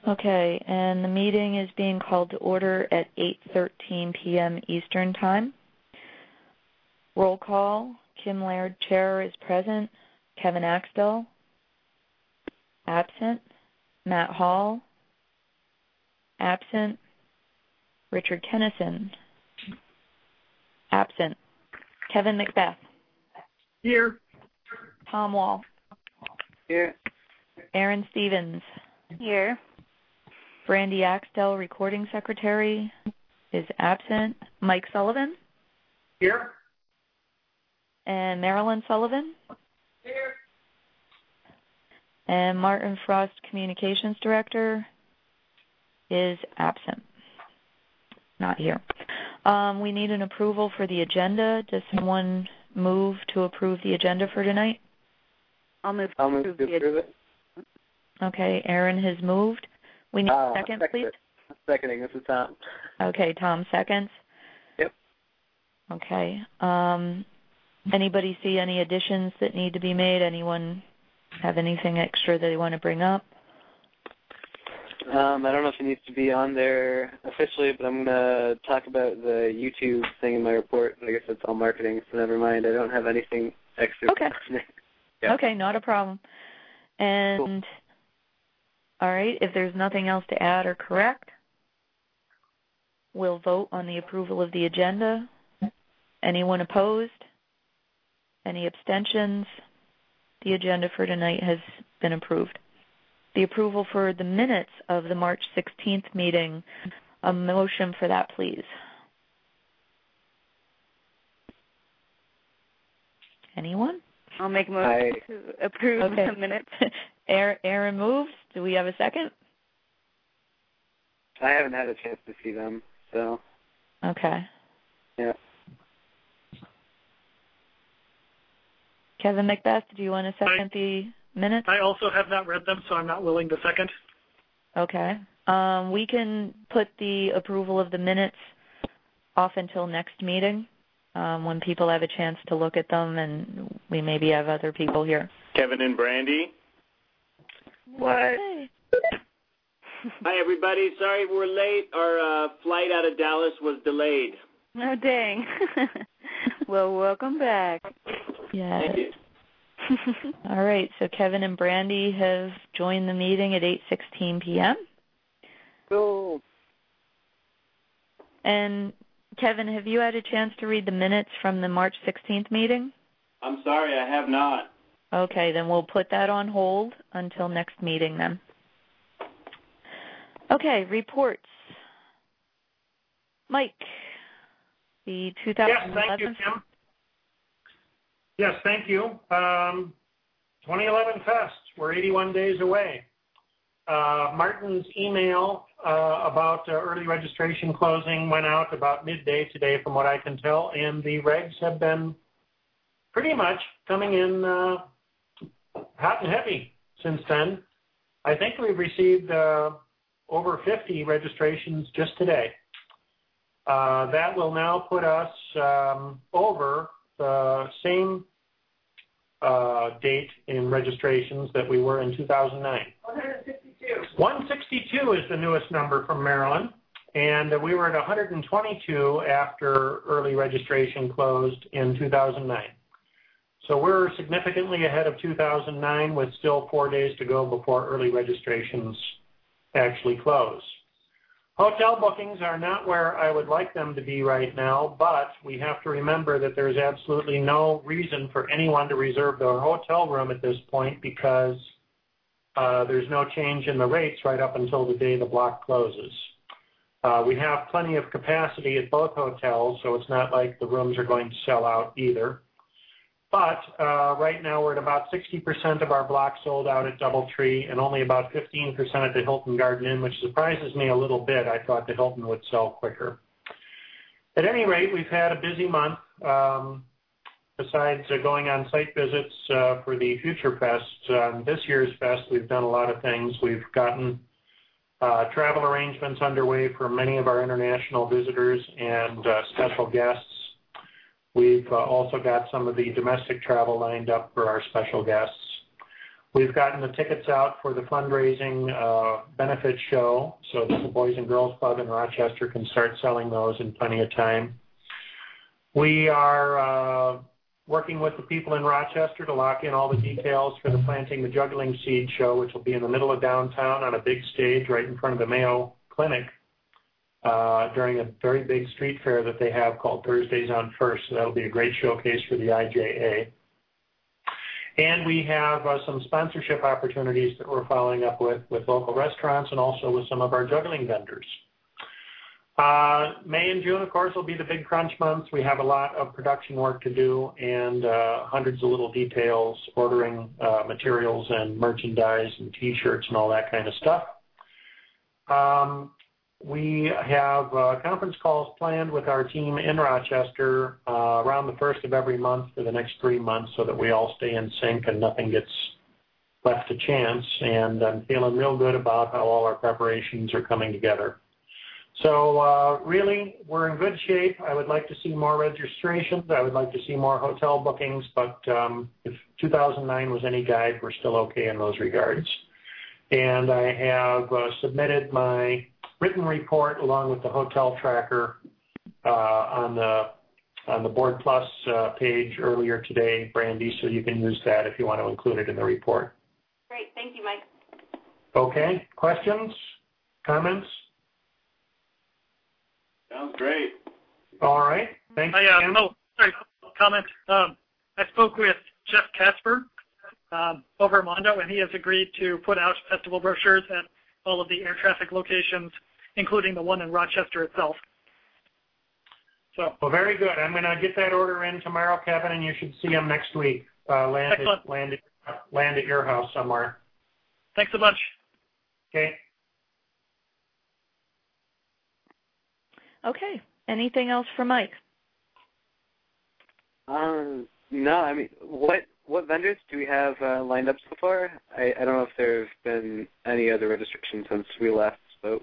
Okay, and the meeting is being called to order at 8:13 p.m. Eastern Time. Roll call. Kim Laird, Chair, is present. Kevin Axtell, absent. Matt Hall, absent. Richard Kennison, absent. Kevin Macbeth. Here. Tom Wall. Here. Aaron Stevens. Here. Brandy Axtell, Recording Secretary, is absent. Mike Sullivan. Here. And Marilyn Sullivan. Here. And Martin Frost, Communications Director, is absent. Not here. We need an approval for the agenda. Does someone move to approve the agenda for tonight? I'll move to approve it. Okay, Aaron has moved. We need a second, please. Seconding. This is Tom. Okay, Tom seconds. Yep. Okay. Anybody see any additions that need to be made? Anyone have anything extra that they want to bring up? I don't know if it needs to be on there officially, but I'm going to talk about the YouTube thing in my report. I guess it's all marketing, so never mind. I don't have anything extra. Okay. Yeah. Okay, not a problem. And, cool. All right, if there's nothing else to add or correct, we'll vote on the approval of the agenda. Anyone opposed? Any abstentions? The agenda for tonight has been approved. The approval for the minutes of the March 16th meeting, a motion for that, please. Anyone? I'll make a motion to approve the minutes. Aaron moves. Do we have a second? I haven't had a chance to see them, so. Okay. Yeah. Kevin Macbeth, do you want to second the minutes? I also have not read them, so I'm not willing to second. Okay. We can put the approval of the minutes off until next meeting when people have a chance to look at them, and we maybe have other people here. Kevin and Brandy. What? Hey. Hi, everybody. Sorry we're late. Our flight out of Dallas was delayed. Oh, dang. Well, welcome back. Yeah. Thank you. All right, so Kevin and Brandy have joined the meeting at 8:16 p.m. Cool. And Kevin, have you had a chance to read the minutes from the March 16th meeting? I'm sorry, I have not. Okay, then we'll put that on hold until next meeting then. Okay, reports. Mike, the 2011... Yes, thank you, Kim. Yes, thank you. 2011 Fest, we're 81 days away. Martin's email about early registration closing went out about midday today from what I can tell, and the regs have been pretty much coming in hot and heavy since then. I think we've received over 50 registrations just today. That will now put us over the same date in registrations that we were in 2009. 162. 162 is the newest number from Maryland, and we were at 122 after early registration closed in 2009. So we're significantly ahead of 2009 with still 4 days to go before early registrations actually close. Hotel bookings are not where I would like them to be right now, but we have to remember that there's absolutely no reason for anyone to reserve their hotel room at this point because there's no change in the rates right up until the day the block closes. We have plenty of capacity at both hotels, so it's not like the rooms are going to sell out either. But right now we're at about 60% of our block sold out at DoubleTree and only about 15% at the Hilton Garden Inn, which surprises me a little bit. I thought the Hilton would sell quicker. At any rate, we've had a busy month. Besides going on site visits for the Future Fest, this year's fest, we've done a lot of things. We've gotten travel arrangements underway for many of our international visitors and special guests. We've also got some of the domestic travel lined up for our special guests. We've gotten the tickets out for the fundraising benefit show so that the Boys and Girls Club in Rochester can start selling those in plenty of time. We are working with the people in Rochester to lock in all the details for the Planting the Juggling Seed show, which will be in the middle of downtown on a big stage right in front of the Mayo Clinic during a very big street fair that they have called Thursdays on First. So that'll be a great showcase for the IJA. And we have some sponsorship opportunities that we're following up with local restaurants and also with some of our juggling vendors. May and June, of course, will be the big crunch months. We have a lot of production work to do and hundreds of little details, ordering materials and merchandise and T-shirts and all that kind of stuff. We have conference calls planned with our team in Rochester around the first of every month for the next 3 months so that we all stay in sync and nothing gets left to chance. And I'm feeling real good about how all our preparations are coming together. So really, we're in good shape. I would like to see more registrations. I would like to see more hotel bookings, but if 2009 was any guide, we're still okay in those regards. And I have submitted my written report along with the hotel tracker on the Board Plus page earlier today, Brandy, so you can use that if you want to include it in the report. Great. Thank you, Mike. Okay. Questions? Comments? Sounds great. All right. Thank you. Comment. I spoke with Jeff Casper over at Mondo, and he has agreed to put out festival brochures at all of the air traffic locations, including the one in Rochester itself. So. Well, very good. I'm going to get that order in tomorrow, Kevin, and you should see them next week. Land at your house somewhere. Thanks a bunch. Okay. Okay. Anything else for Mike? No. I mean, what vendors do we have lined up so far? I don't know if there have been any other registrations since we last spoke.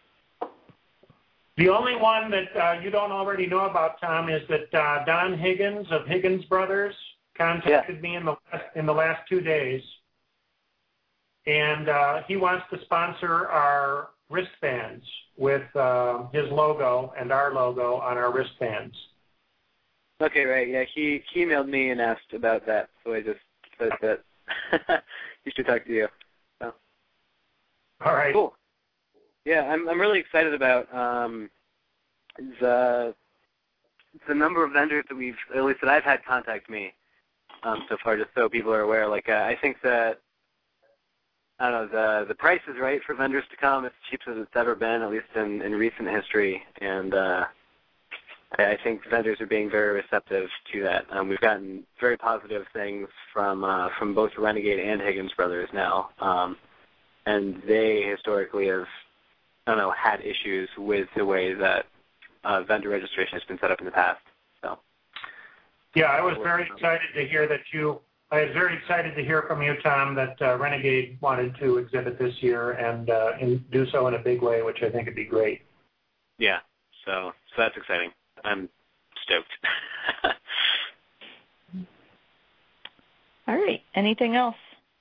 The only one that you don't already know about, Tom, is that Don Higgins of Higgins Brothers contacted me in the last 2 days, and he wants to sponsor our wristbands with his logo and our logo on our wristbands. Okay, right. Yeah, he emailed me and asked about that, so I just said that he should talk to you. So. All right. Cool. Yeah, I'm really excited about the number of vendors that at least that I've had contact me so far, just so people are aware. Like, I think that, I don't know, the price is right for vendors to come. It's the cheapest it's ever been, at least in recent history, and I think vendors are being very receptive to that. We've gotten very positive things from both Renegade and Higgins Brothers now, and they historically have, I don't know, had issues with the way that vendor registration has been set up in the past. So, yeah, I was very excited to hear that I was very excited to hear from you, Tom, that Renegade wanted to exhibit this year and do so in a big way, which I think would be great. Yeah, so that's exciting. I'm stoked. All right. Anything else?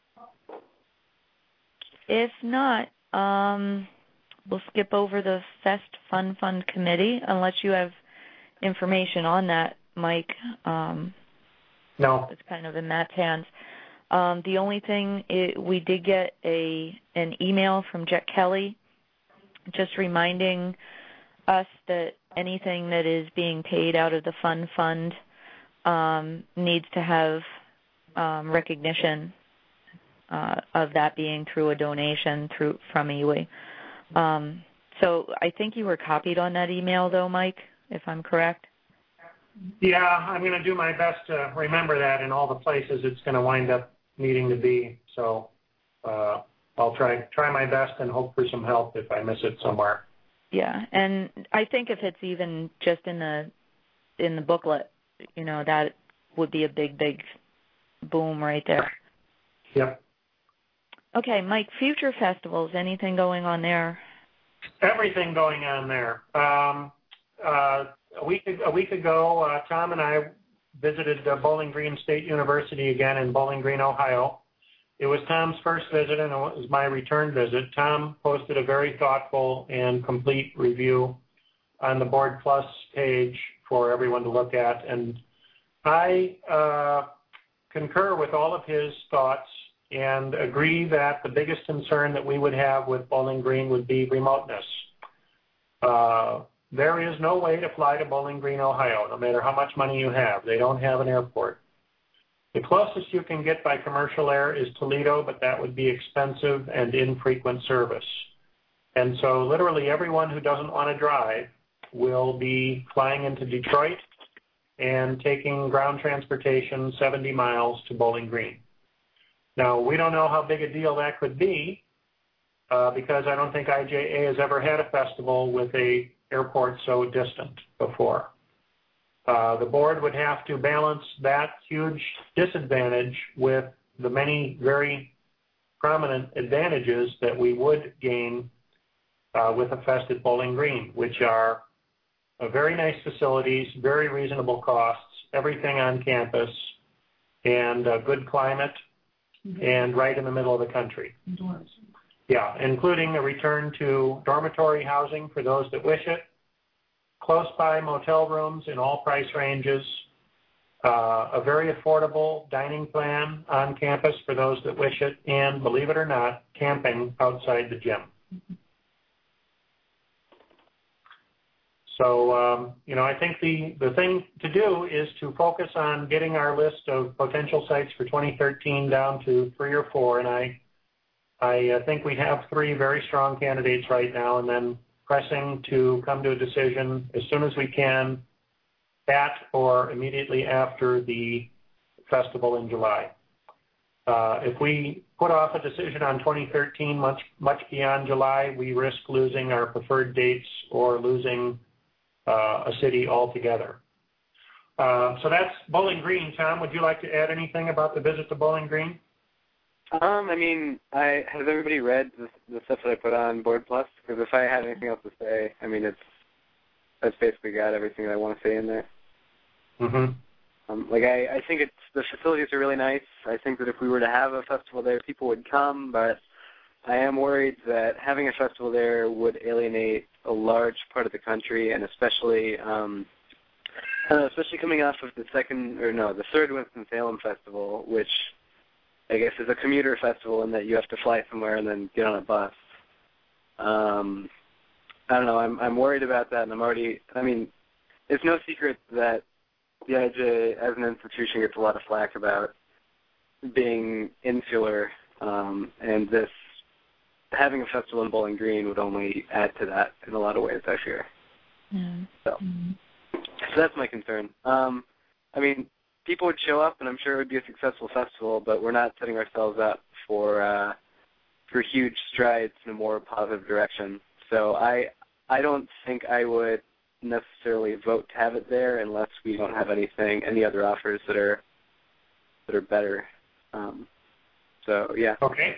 If not, we'll skip over the Fest Fun Fund Committee unless you have information on that, Mike. No. It's kind of in Matt's hands. The only thing, we did get an email from Jet Kelly just reminding us that anything that is being paid out of the Fun Fund needs to have recognition of that being through a donation from EWE. So I think you were copied on that email, though, Mike, if I'm correct. Yeah, I'm going to do my best to remember that in all the places it's going to wind up needing to be. So I'll try my best and hope for some help if I miss it somewhere. Yeah, and I think if it's even just in the booklet, that would be a big boom right there. Yep. Okay, Mike, future festivals, anything going on there? Everything going on there. A week ago, Tom and I visited Bowling Green State University again in Bowling Green, Ohio. It was Tom's first visit, and it was my return visit. Tom posted a very thoughtful and complete review on the Board Plus page for everyone to look at, and I concur with all of his thoughts and agree that the biggest concern that we would have with Bowling Green would be remoteness. There is no way to fly to Bowling Green, Ohio, no matter how much money you have. They don't have an airport. The closest you can get by commercial air is Toledo, but that would be expensive and infrequent service. And so literally everyone who doesn't want to drive will be flying into Detroit and taking ground transportation 70 miles to Bowling Green. Now, we don't know how big a deal that could be because I don't think IJA has ever had a festival with a airport so distant before. The board would have to balance that huge disadvantage with the many very prominent advantages that we would gain with a fest at Bowling Green, which are very nice facilities, very reasonable costs, everything on campus, and a good climate, and right in the middle of the country. Yeah, including a return to dormitory housing for those that wish it, close by motel rooms in all price ranges, a very affordable dining plan on campus for those that wish it, and believe it or not, camping outside the gym. So, I think the thing to do is to focus on getting our list of potential sites for 2013 down to 3 or 4, and I think we have 3 very strong candidates right now, and then pressing to come to a decision as soon as we can at or immediately after the festival in July. If we put off a decision on 2013 much beyond July, we risk losing our preferred dates or losing a city altogether. So that's Bowling Green. Tom, would you like to add anything about the visit to Bowling Green? Has everybody read the stuff that I put on Board Plus? Because if I had anything else to say, that's basically got everything that I want to say in there. Mm-hmm. I think the facilities are really nice. I think that if we were to have a festival there, people would come, but I am worried that having a festival there would alienate a large part of the country, and especially coming off of the third Winston-Salem Festival, which I guess is a commuter festival in that you have to fly somewhere and then get on a bus. I don't know. I'm worried about that, and it's no secret that the IJ as an institution gets a lot of flack about being insular, and this having a festival in Bowling Green would only add to that in a lot of ways, I fear. Mm. So that's my concern. People would show up, and I'm sure it would be a successful festival, but we're not setting ourselves up for huge strides in a more positive direction. So I don't think I would necessarily vote to have it there unless we don't have any other offers that are better. So yeah. Okay.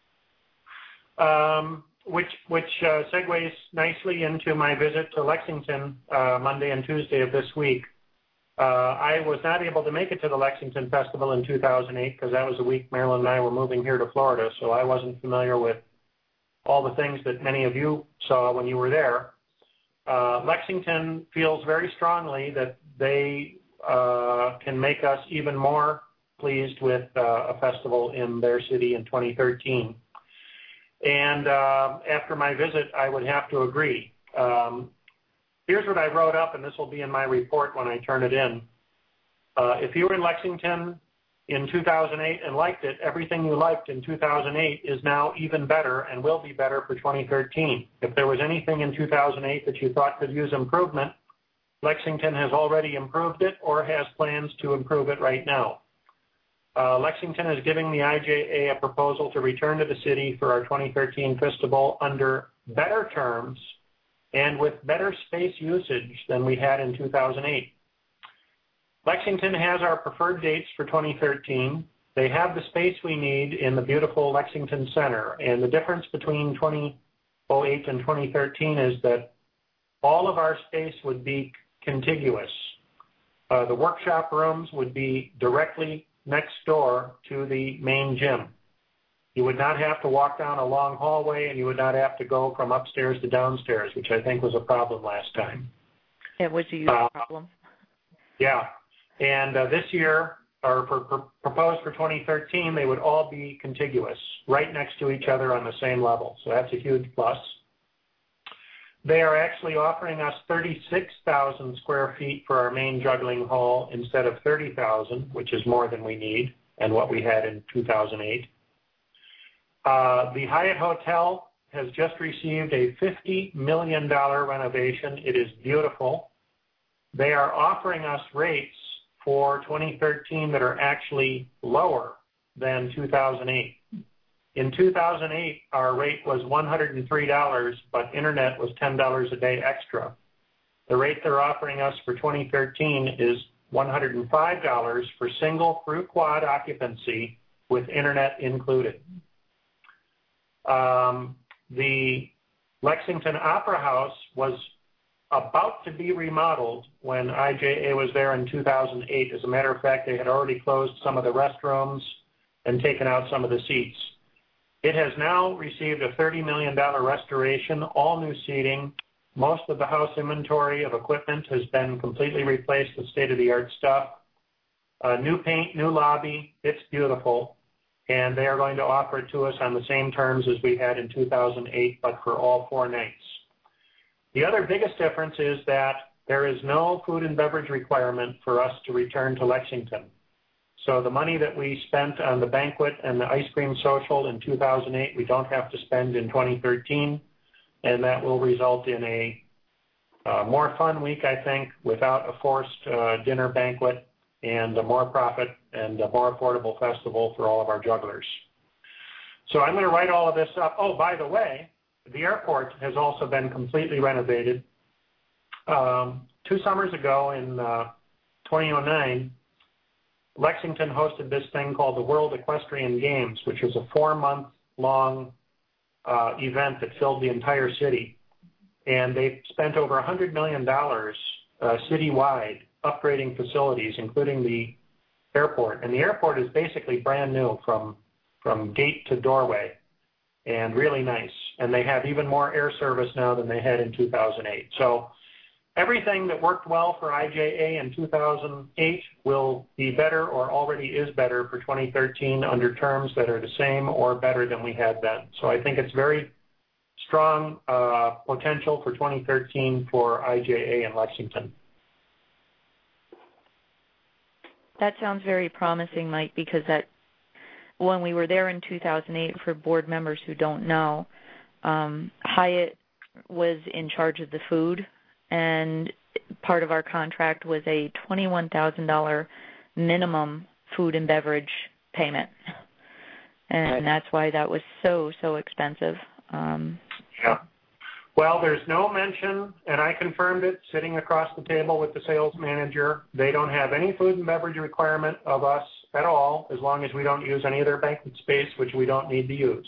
Which segues nicely into my visit to Lexington Monday and Tuesday of this week. I was not able to make it to the Lexington Festival in 2008 because that was the week Marilyn and I were moving here to Florida, so I wasn't familiar with all the things that many of you saw when you were there. Lexington feels very strongly that they can make us even more pleased with a festival in their city in 2013. And after my visit, I would have to agree. Here's what I wrote up, and this will be in my report when I turn it in. If you were in Lexington in 2008 and liked it, everything you liked in 2008 is now even better and will be better for 2013. If there was anything in 2008 that you thought could use improvement, Lexington has already improved it or has plans to improve it right now. Lexington is giving the IJA a proposal to return to the city for our 2013 festival under better terms and with better space usage than we had in 2008. Lexington has our preferred dates for 2013. They have the space we need in the beautiful Lexington Center, and the difference between 2008 and 2013 is that all of our space would be contiguous. The workshop rooms would be directly next door to the main gym. You would not have to walk down a long hallway, and you would not have to go from upstairs to downstairs, which I think was a problem last time. It was a huge problem. Yeah. And this year, or proposed for 2013, they would all be contiguous, right next to each other on the same level. So that's a huge plus. They are actually offering us 36,000 square feet for our main juggling hall instead of 30,000, which is more than we need and what we had in 2008. The Hyatt Hotel has just received a $50 million renovation. It is beautiful. They are offering us rates for 2013 that are actually lower than 2008. In 2008, our rate was $103, but internet was $10 a day extra. The rate they're offering us for 2013 is $105 for single through quad occupancy with internet included. The Lexington Opera House was about to be remodeled when IJA was there in 2008. As a matter of fact, they had already closed some of the restrooms and taken out some of the seats. It has now received a $30 million restoration, all new seating. Most of the house inventory of equipment has been completely replaced with state-of-the-art stuff. New paint, new lobby. It's beautiful. And they are going to offer it to us on the same terms as we had in 2008, but for all 4 nights. The other biggest difference is that there is no food and beverage requirement for us to return to Lexington. So the money that we spent on the banquet and the ice cream social in 2008, we don't have to spend in 2013, and that will result in a more fun week, I think, without a forced dinner banquet, and a more profit and a more affordable festival for all of our jugglers. So I'm going to write all of this up. Oh, by the way, the airport has also been completely renovated. 2 summers ago in 2009, Lexington hosted this thing called the World Equestrian Games, which was a 4-month-long event that filled the entire city. And they spent over $100 million citywide upgrading facilities, including the airport. And the airport is basically brand new from gate to doorway, and really nice. And they have even more air service now than they had in 2008. So everything that worked well for IJA in 2008 will be better or already is better for 2013 under terms that are the same or better than we had then. So I think it's very strong potential for 2013 for IJA in Lexington. That sounds very promising, Mike, because when we were there in 2008, for board members who don't know, Hyatt was in charge of the food, and part of our contract was a $21,000 minimum food and beverage payment. And that's why that was so expensive. Yeah. Well, there's no mention, and I confirmed it sitting across the table with the sales manager. They don't have any food and beverage requirement of us at all, as long as we don't use any of their banquet space, which we don't need to use.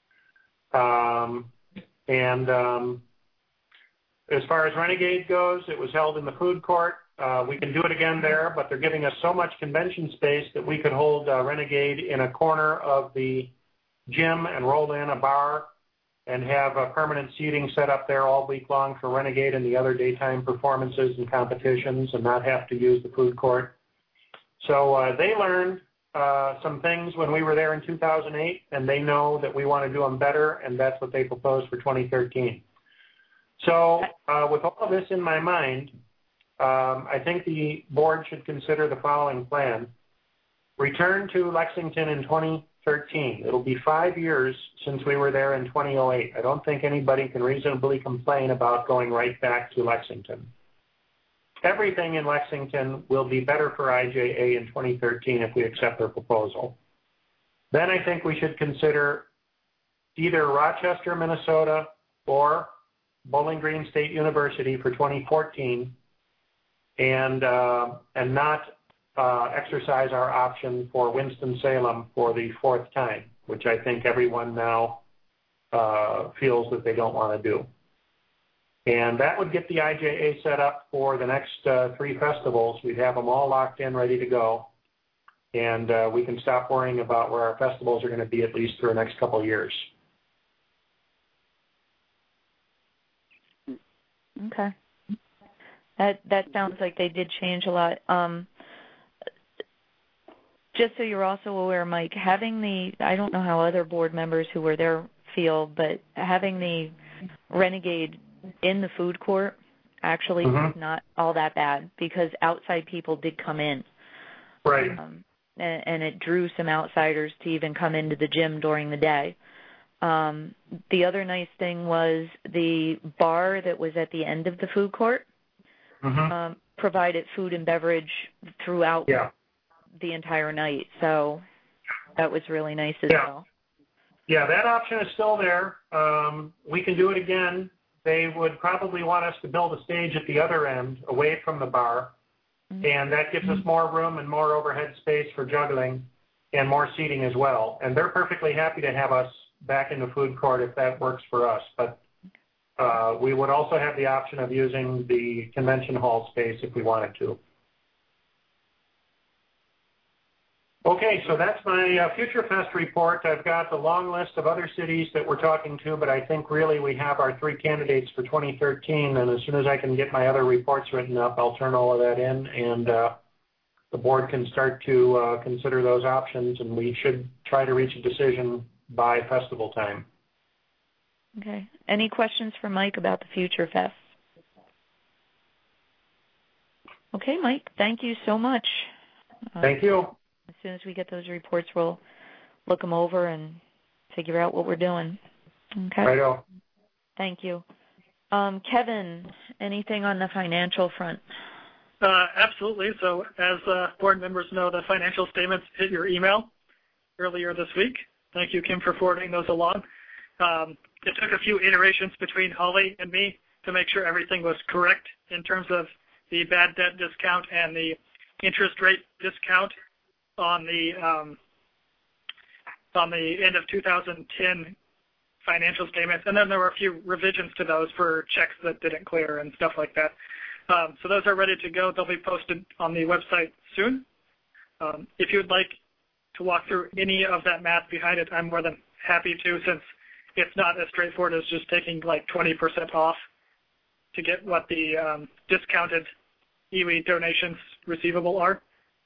As far as Renegade goes, it was held in the food court. We can do it again there, but they're giving us so much convention space that we could hold Renegade in a corner of the gym and roll in a bar and have a permanent seating set up there all week long for Renegade and the other daytime performances and competitions, and not have to use the food court. So they learned some things when we were there in 2008, and they know that we want to do them better, and that's what they proposed for 2013. So with all of this in my mind, I think the board should consider the following plan. Return to Lexington in 2013. It'll be 5 years since we were there in 2008. I don't think anybody can reasonably complain about going right back to Lexington. Everything in Lexington will be better for IJA in 2013 if we accept their proposal. Then I think we should consider either Rochester, Minnesota, or Bowling Green State University for 2014, and not exercise our option for Winston-Salem for the 4th time, which I think everyone now feels that they don't want to do. And that would get the IJA set up for the next 3 festivals. We'd have them all locked in, ready to go. and we can stop worrying about where our festivals are going to be at least for the next couple of years. Okay. That sounds like they did change a lot. Just so you're also aware, Mike, having I don't know how other board members who were there feel, but having the Renegade in the food court actually was not all that bad because outside people did come in. Right. And it drew some outsiders to even come into the gym during the day. The other nice thing was the bar that was at the end of the food court provided food and beverage throughout the entire night. So that was really nice as well. Yeah, that option is still there. We can do it again. They would probably want us to build a stage at the other end away from the bar, and that gives us more room and more overhead space for juggling and more seating as well. And they're perfectly happy to have us back in the food court if that works for us. But we would also have the option of using the convention hall space if we wanted to. Okay, so that's my Future Fest report. I've got the long list of other cities that we're talking to, but I think really we have our 3 candidates for 2013, and as soon as I can get my other reports written up, I'll turn all of that in, and the board can start to consider those options, and we should try to reach a decision by festival time. Okay. Any questions for Mike about the Future Fest? Okay, Mike, thank you so much. Thank you. As soon as we get those reports, we'll look them over and figure out what we're doing. Okay? Righto. Thank you. Kevin, anything on the financial front? Absolutely. So as board members know, the financial statements hit your email earlier this week. Thank you, Kim, for forwarding those along. It took a few iterations between Holly and me to make sure everything was correct in terms of the bad debt discount and the interest rate discount on the end of 2010 financial statements, and then there were a few revisions to those for checks that didn't clear and stuff like that. So those are ready to go. They'll be posted on the website soon. If you would like to walk through any of that math behind it, I'm more than happy to, since it's not as straightforward as just taking like 20% off to get what the discounted iwi donations receivable are.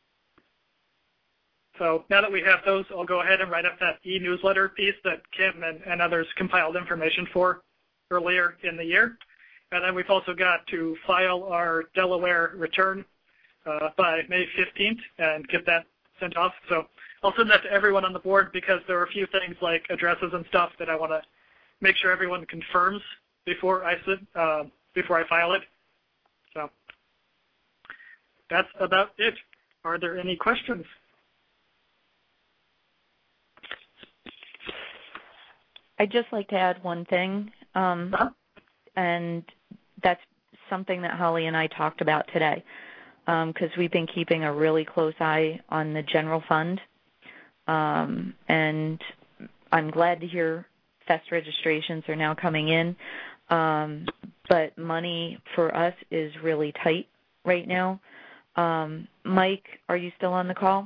So now that we have those, I'll go ahead and write up that e-newsletter piece that Kim and others compiled information for earlier in the year. And then we've also got to file our Delaware return by May 15th and get that sent off. So I'll send that to everyone on the board because there are a few things like addresses and stuff that I want to make sure everyone confirms before I file it. So that's about it. Are there any questions? I'd just like to add one thing, and that's something that Holly and I talked about today, because we've been keeping a really close eye on the general fund, and I'm glad to hear fest registrations are now coming in, but money for us is really tight right now. Mike, are you still on the call?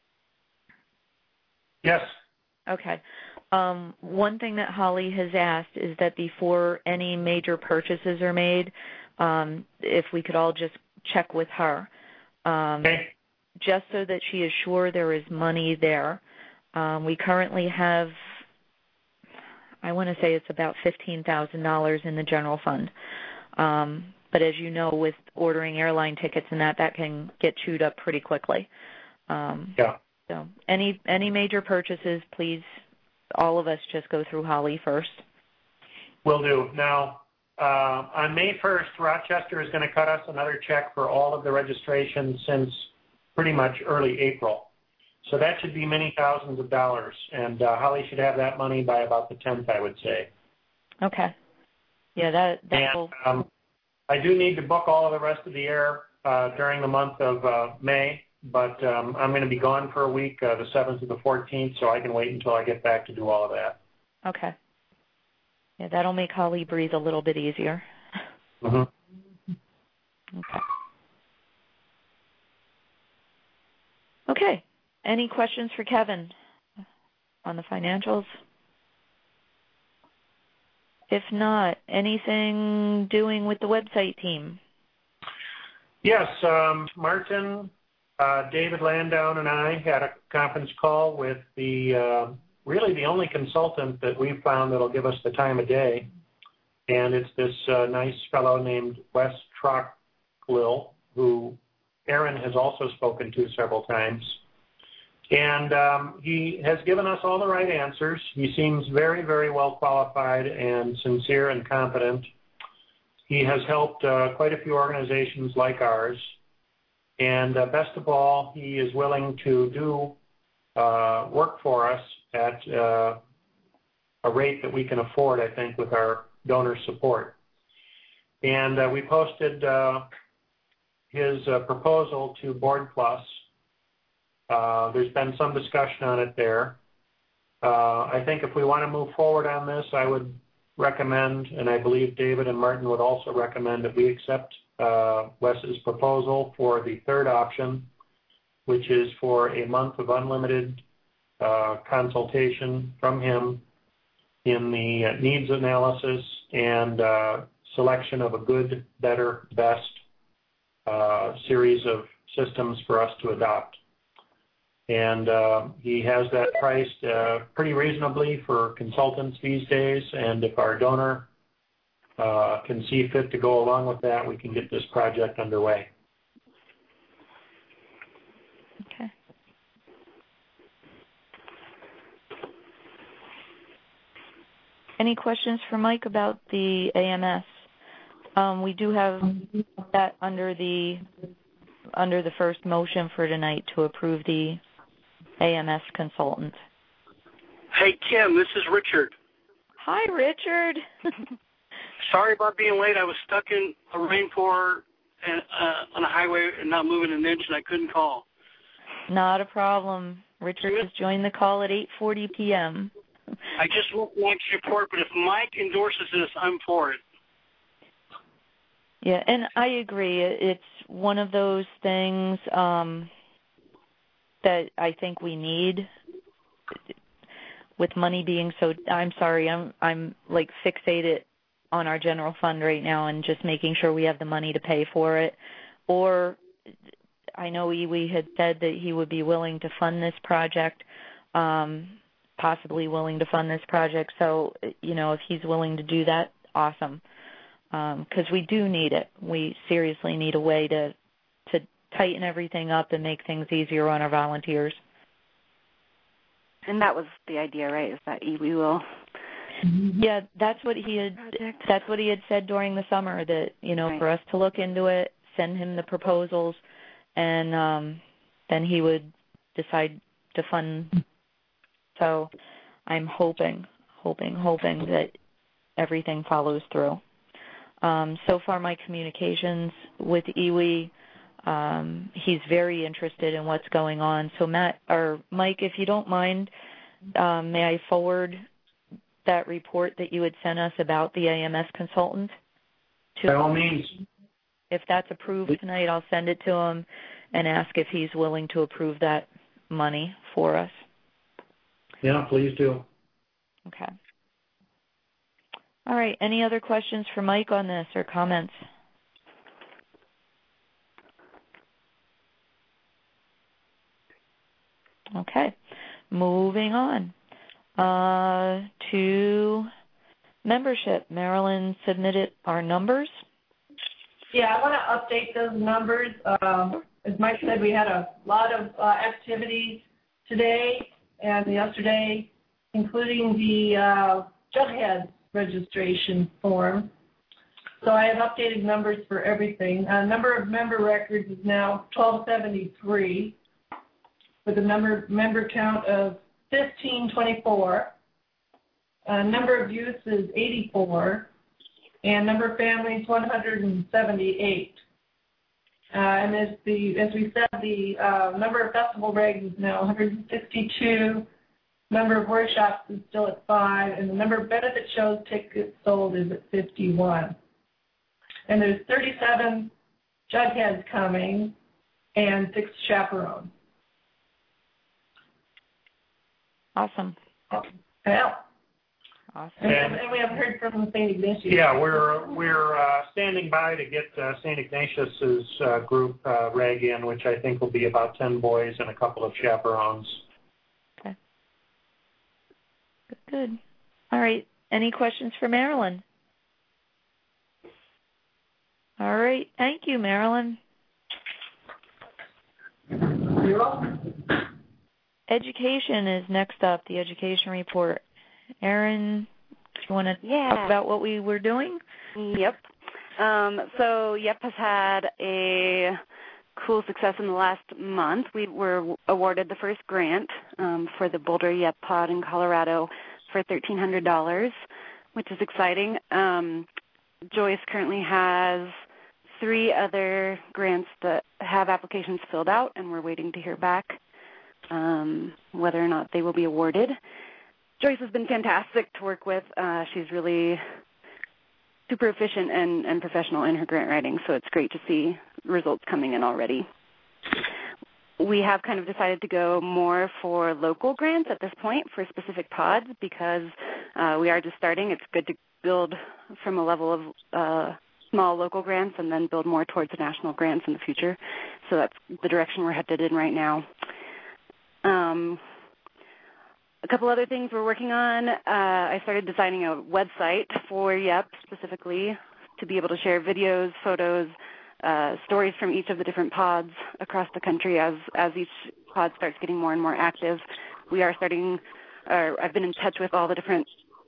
Yes. Okay. One thing that Holly has asked is that before any major purchases are made, if we could all just check with her, just so that she is sure there is money there. We currently have, I want to say it's about $15,000 in the general fund. But as you know, with ordering airline tickets and that can get chewed up pretty quickly. So any major purchases, please, all of us just go through Holly first. Will do. Now, on May 1st, Rochester is going to cut us another check for all of the registrations since pretty much early April. So that should be many thousands of dollars, and Holly should have that money by about the 10th, I would say. Okay. Yeah, that will... I do need to book all of the rest of the air during the month of May, but I'm going to be gone for a week, the 7th to the 14th, so I can wait until I get back to do all of that. Okay. Yeah, that'll make Holly breathe a little bit easier. Mm-hmm. Okay. Okay. Any questions for Kevin on the financials? If not, anything doing with the website team? Yes, Martin, David Landau, and I had a conference call with the really the only consultant that we've found that'll give us the time of day, and it's this nice fellow named Wes Trocklill, who Aaron has also spoken to several times. And he has given us all the right answers. He seems very, very well qualified and sincere and competent. He has helped quite a few organizations like ours. And best of all, he is willing to do work for us at a rate that we can afford, I think, with our donor support. And we posted his proposal to Board Plus. There's been some discussion on it there. I think if we want to move forward on this, I would recommend, and I believe David and Martin would also recommend, that we accept Wes's proposal for the third option, which is for a month of unlimited consultation from him in the needs analysis and selection of a good, better, best series of systems for us to adopt. And he has that priced pretty reasonably for consultants these days, and if our donor can see fit to go along with that, we can get this project underway. Okay. Any questions for Mike about the AMS? We do have that under the first motion for tonight to approve the AMS consultant. Hey, Kim, this is Richard. Hi, Richard. Sorry about being late. I was stuck in a rainpour and on a highway and not moving an inch, and I couldn't call. Not a problem. Richard has joined the call at 8:40 p.m. I just want to report, but if Mike endorses this, I'm for it. Yeah, and I agree. It's one of those things that I think we need. With money being so, I'm sorry, I'm like fixated on our general fund right now and just making sure we have the money to pay for it. Or I know we had said that he would be willing to fund this project, possibly willing to fund this project. So, you know, if he's willing to do that, awesome. Because we do need it. We seriously need a way to tighten everything up and make things easier on our volunteers. And that was the idea, right? Is that we will? Yeah, that's what he had. That's what he had said during the summer. That right. For us to look into it, send him the proposals, and then he would decide to fund. So, I'm hoping that everything follows through. So far, my communications with iwi, he's very interested in what's going on. So Mike, if you don't mind, may I forward that report that you had sent us about the AMS consultant? By all means. If that's approved tonight, I'll send it to him and ask if he's willing to approve that money for us. Yeah, please do. Okay. All right. Any other questions for Mike on this or comments? Okay. Moving on to membership. Marilyn submitted our numbers. Yeah, I want to update those numbers. As Mike said, we had a lot of activity today and yesterday, including the Jughead registration form. So I have updated numbers for everything. Number of member records is now 1273 with a member count of 1524. Number of youths is 84. And number of families 178. And as we said, the number of festival regs is now 162. Number of workshops is still at 5, and the number of benefit shows tickets sold is at 51. And there's 37 Jugheads coming and 6 chaperones. Awesome. Yeah. Awesome. And we haven't heard from St. Ignatius. Yeah, we're standing by to get St. Ignatius's group reg in, which I think will be about 10 boys and a couple of chaperones. Okay. Good. All right. Any questions for Marilyn? All right. Thank you, Marilyn. You're welcome. Education is next up, the education report. Erin, do you want to talk about what we were doing? Yep. So YEP has had a cool success in the last month. We were awarded the first grant for the Boulder YEP pod in Colorado for $1,300, which is exciting. Joyce currently has 3 other grants that have applications filled out, and we're waiting to hear back whether or not they will be awarded. Joyce has been fantastic to work with. She's really super efficient and professional in her grant writing, so it's great to see results coming in already. We have kind of decided to go more for local grants at this point for specific pods because we are just starting. It's good to build from a level of small local grants and then build more towards the national grants in the future. So that's the direction we're headed in right now. A couple other things we're working on. I started designing a website for YEP specifically to be able to share videos, photos, stories from each of the different pods across the country as each pod starts getting more and more active. We are starting, I've been in touch with all the different,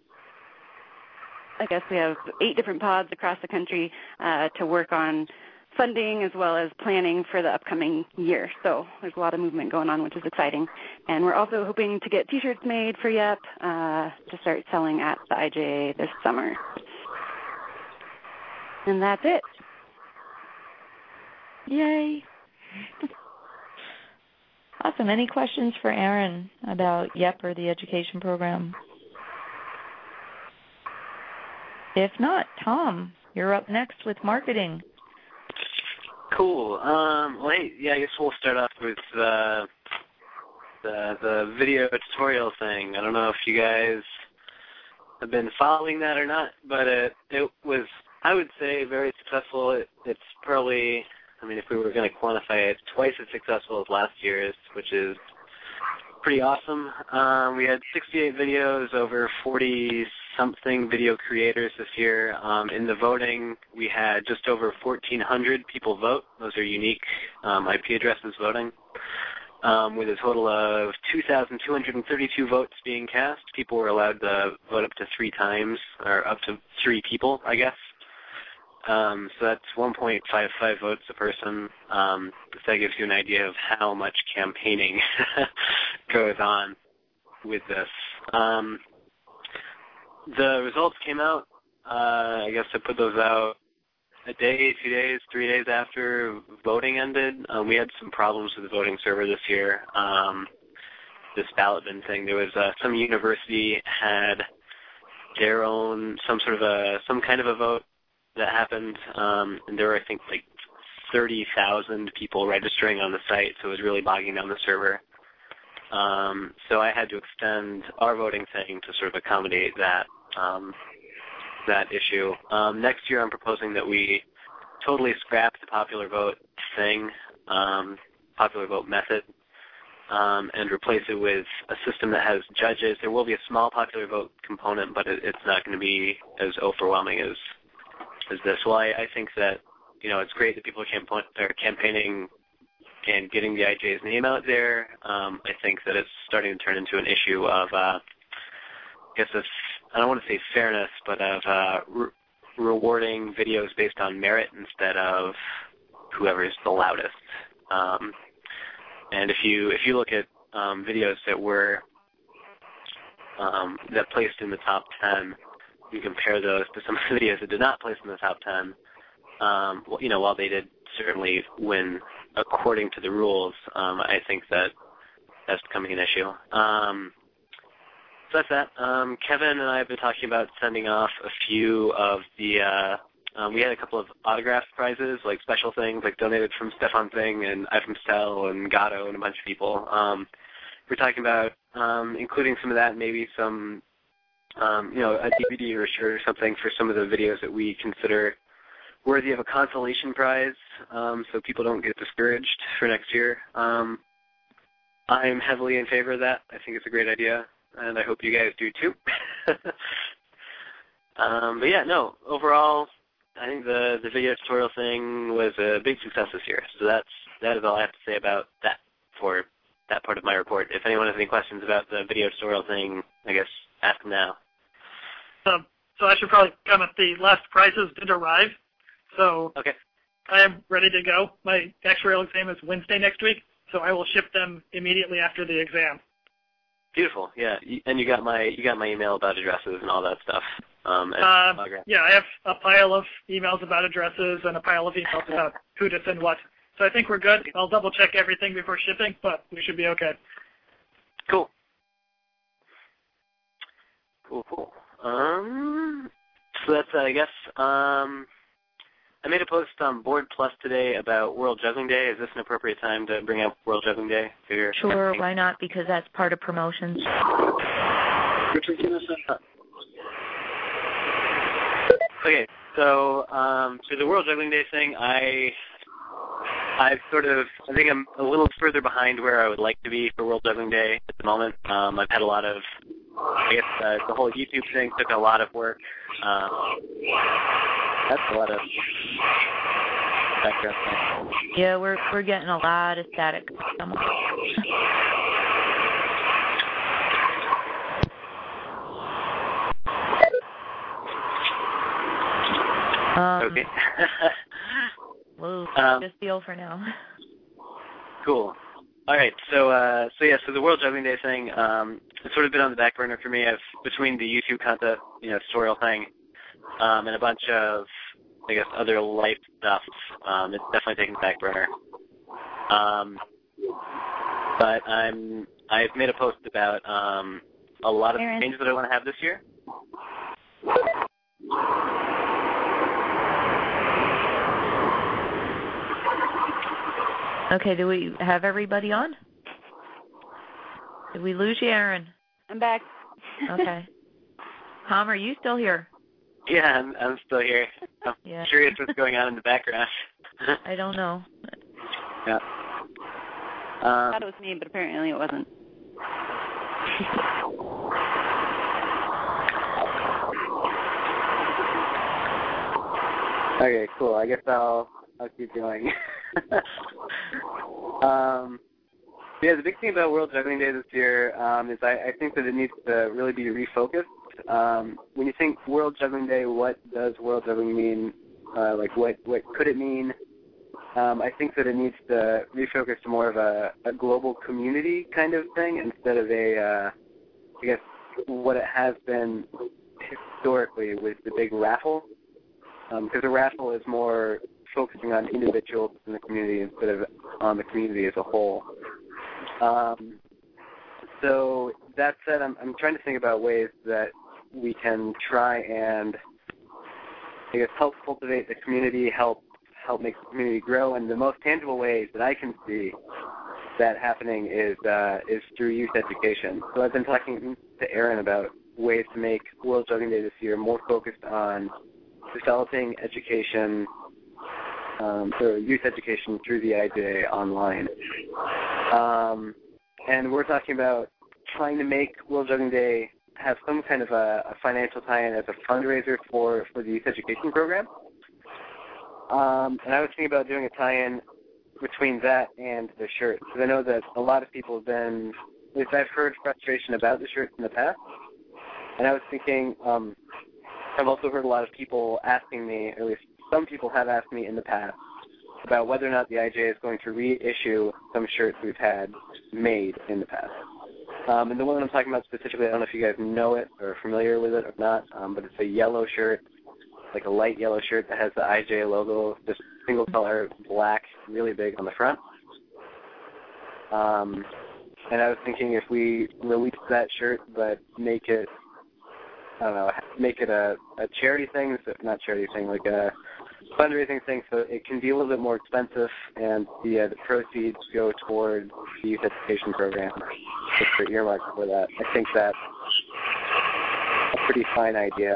I guess we have 8 different pods across the country to work on funding as well as planning for the upcoming year. So there's a lot of movement going on, which is exciting. And we're also hoping to get T-shirts made for YEP to start selling at the IJA this summer. And that's it. Yay. Awesome. Any questions for Erin about YEP or the education program? If not, Tom, you're up next with marketing. Cool. Well, hey, I guess we'll start off with the video tutorial thing. I don't know if you guys have been following that or not, but it was, I would say, very successful. It's probably, I mean, if we were going to quantify it, twice as successful as last year's, which is pretty awesome. We had 68 videos, over 40-something video creators this year. In the voting, we had just over 1,400 people vote. Those are unique IP addresses voting, with a total of 2,232 votes being cast. People were allowed to vote up to 3 times, or up to 3 people, I guess. So that's 1.55 votes a person. So that gives you an idea of how much campaigning goes on with this. The results came out, I guess I put those out a day, 2 days, 3 days after voting ended. We had some problems with the voting server this year. This ballot bin thing, there was some university had their own, some kind of a vote that happened, and there were, I think, like 30,000 people registering on the site, so it was really bogging down the server. So I had to extend our voting thing to sort of accommodate that issue. Next year I'm proposing that we totally scrap the popular vote thing, popular vote method, and replace it with a system that has judges. There will be a small popular vote component, but it's not going to be as overwhelming as this. Well, I think that, it's great that people are campaigning and getting the IJ's name out there. I think that it's starting to turn into an issue of, I don't want to say fairness, but of rewarding videos based on merit instead of whoever is the loudest. And if you look at videos that placed in the top 10, you compare those to some of the videos that did not place in the top 10. While they did certainly win according to the rules, I think that that's becoming an issue. So that's that. Kevin and I have been talking about sending off a few of the, we had a couple of autograph prizes, like special things, like donated from Stefan Thing and I from Stell and Gatto and a bunch of people. We're talking about including some of that, maybe some, a DVD or a shirt or something for some of the videos that we consider worthy of a consolation prize, so people don't get discouraged for next year. I'm heavily in favor of that. I think it's a great idea, and I hope you guys do too. But yeah, no, overall, I think the video tutorial thing was a big success this year. So that is all I have to say about that for that part of my report. If anyone has any questions about the video tutorial thing, I guess ask them now. So I should probably comment. The last prizes did arrive, so okay. I am ready to go. My actuarial exam is Wednesday next week, so I will ship them immediately after the exam. Beautiful, yeah. And you got my email about addresses and all that stuff. Yeah, I have a pile of emails about addresses and a pile of emails about who to send what. So I think we're good. I'll double check everything before shipping, but we should be okay. Cool. Cool. So that's I guess. I made a post on Board Plus today about World Juggling Day. Is this an appropriate time to bring up World Juggling Day? Sure, why not? Because that's part of promotions. Okay, so for the World Juggling Day thing, I think I'm a little further behind where I would like to be for World Juggling Day at the moment. I've had a lot of, the whole YouTube thing took a lot of work. That's a lot of background thing. Yeah, we're getting a lot of static. Okay. We'll just deal for now. Cool. All right. So the World Juggling Day thing, it's sort of been on the back burner for me. Between the YouTube content, tutorial thing, and a bunch of, I guess, other life stuff, it's definitely taken the back burner. But I've made a post about a lot of changes that I want to have this year. Okay, do we have everybody on? Did we lose you, Aaron? I'm back. Okay. Tom, are you still here? Yeah, I'm still here. I'm curious what's going on in the background. I don't know. Yeah. I thought it was me, but apparently it wasn't. Okay, cool. I guess I'll keep going. Yeah, the big thing about World Juggling Day this year is I think that it needs to really be refocused. When you think World Juggling Day, what does World Juggling mean? What could it mean? I think that it needs to refocus to more of a global community kind of thing instead of I guess, what it has been historically with the big raffle. Because the raffle is more focusing on individuals in the community instead of on the community as a whole. So that said, I'm trying to think about ways that we can try and, I guess, help cultivate the community, help make the community grow, and the most tangible ways that I can see that happening is through youth education. So I've been talking to Aaron about ways to make World Juggling Day this year more focused on developing education, or youth education through the IJA online. And we're talking about trying to make World Juggling Day have some kind of a financial tie-in as a fundraiser for the youth education program. And I was thinking about doing a tie-in between that and the shirts, because I know that a lot of people have been, at least I've heard frustration about the shirts in the past. And I was thinking, I've also heard a lot of people asking me, or at least some people have asked me in the past, about whether or not the IJA is going to reissue some shirts we've had made in the past. And the one I'm talking about specifically, I don't know if you guys know it or are familiar with it or not, but it's a yellow shirt, like a light yellow shirt that has the IJA logo, just single color, black, really big on the front. And I was thinking if we release that shirt but make it, I don't know, make it a charity thing, not charity thing, like fundraising thing, so it can be a little bit more expensive, and the proceeds go toward the youth education program. Just for earmarks for that. I think that's a pretty fine idea.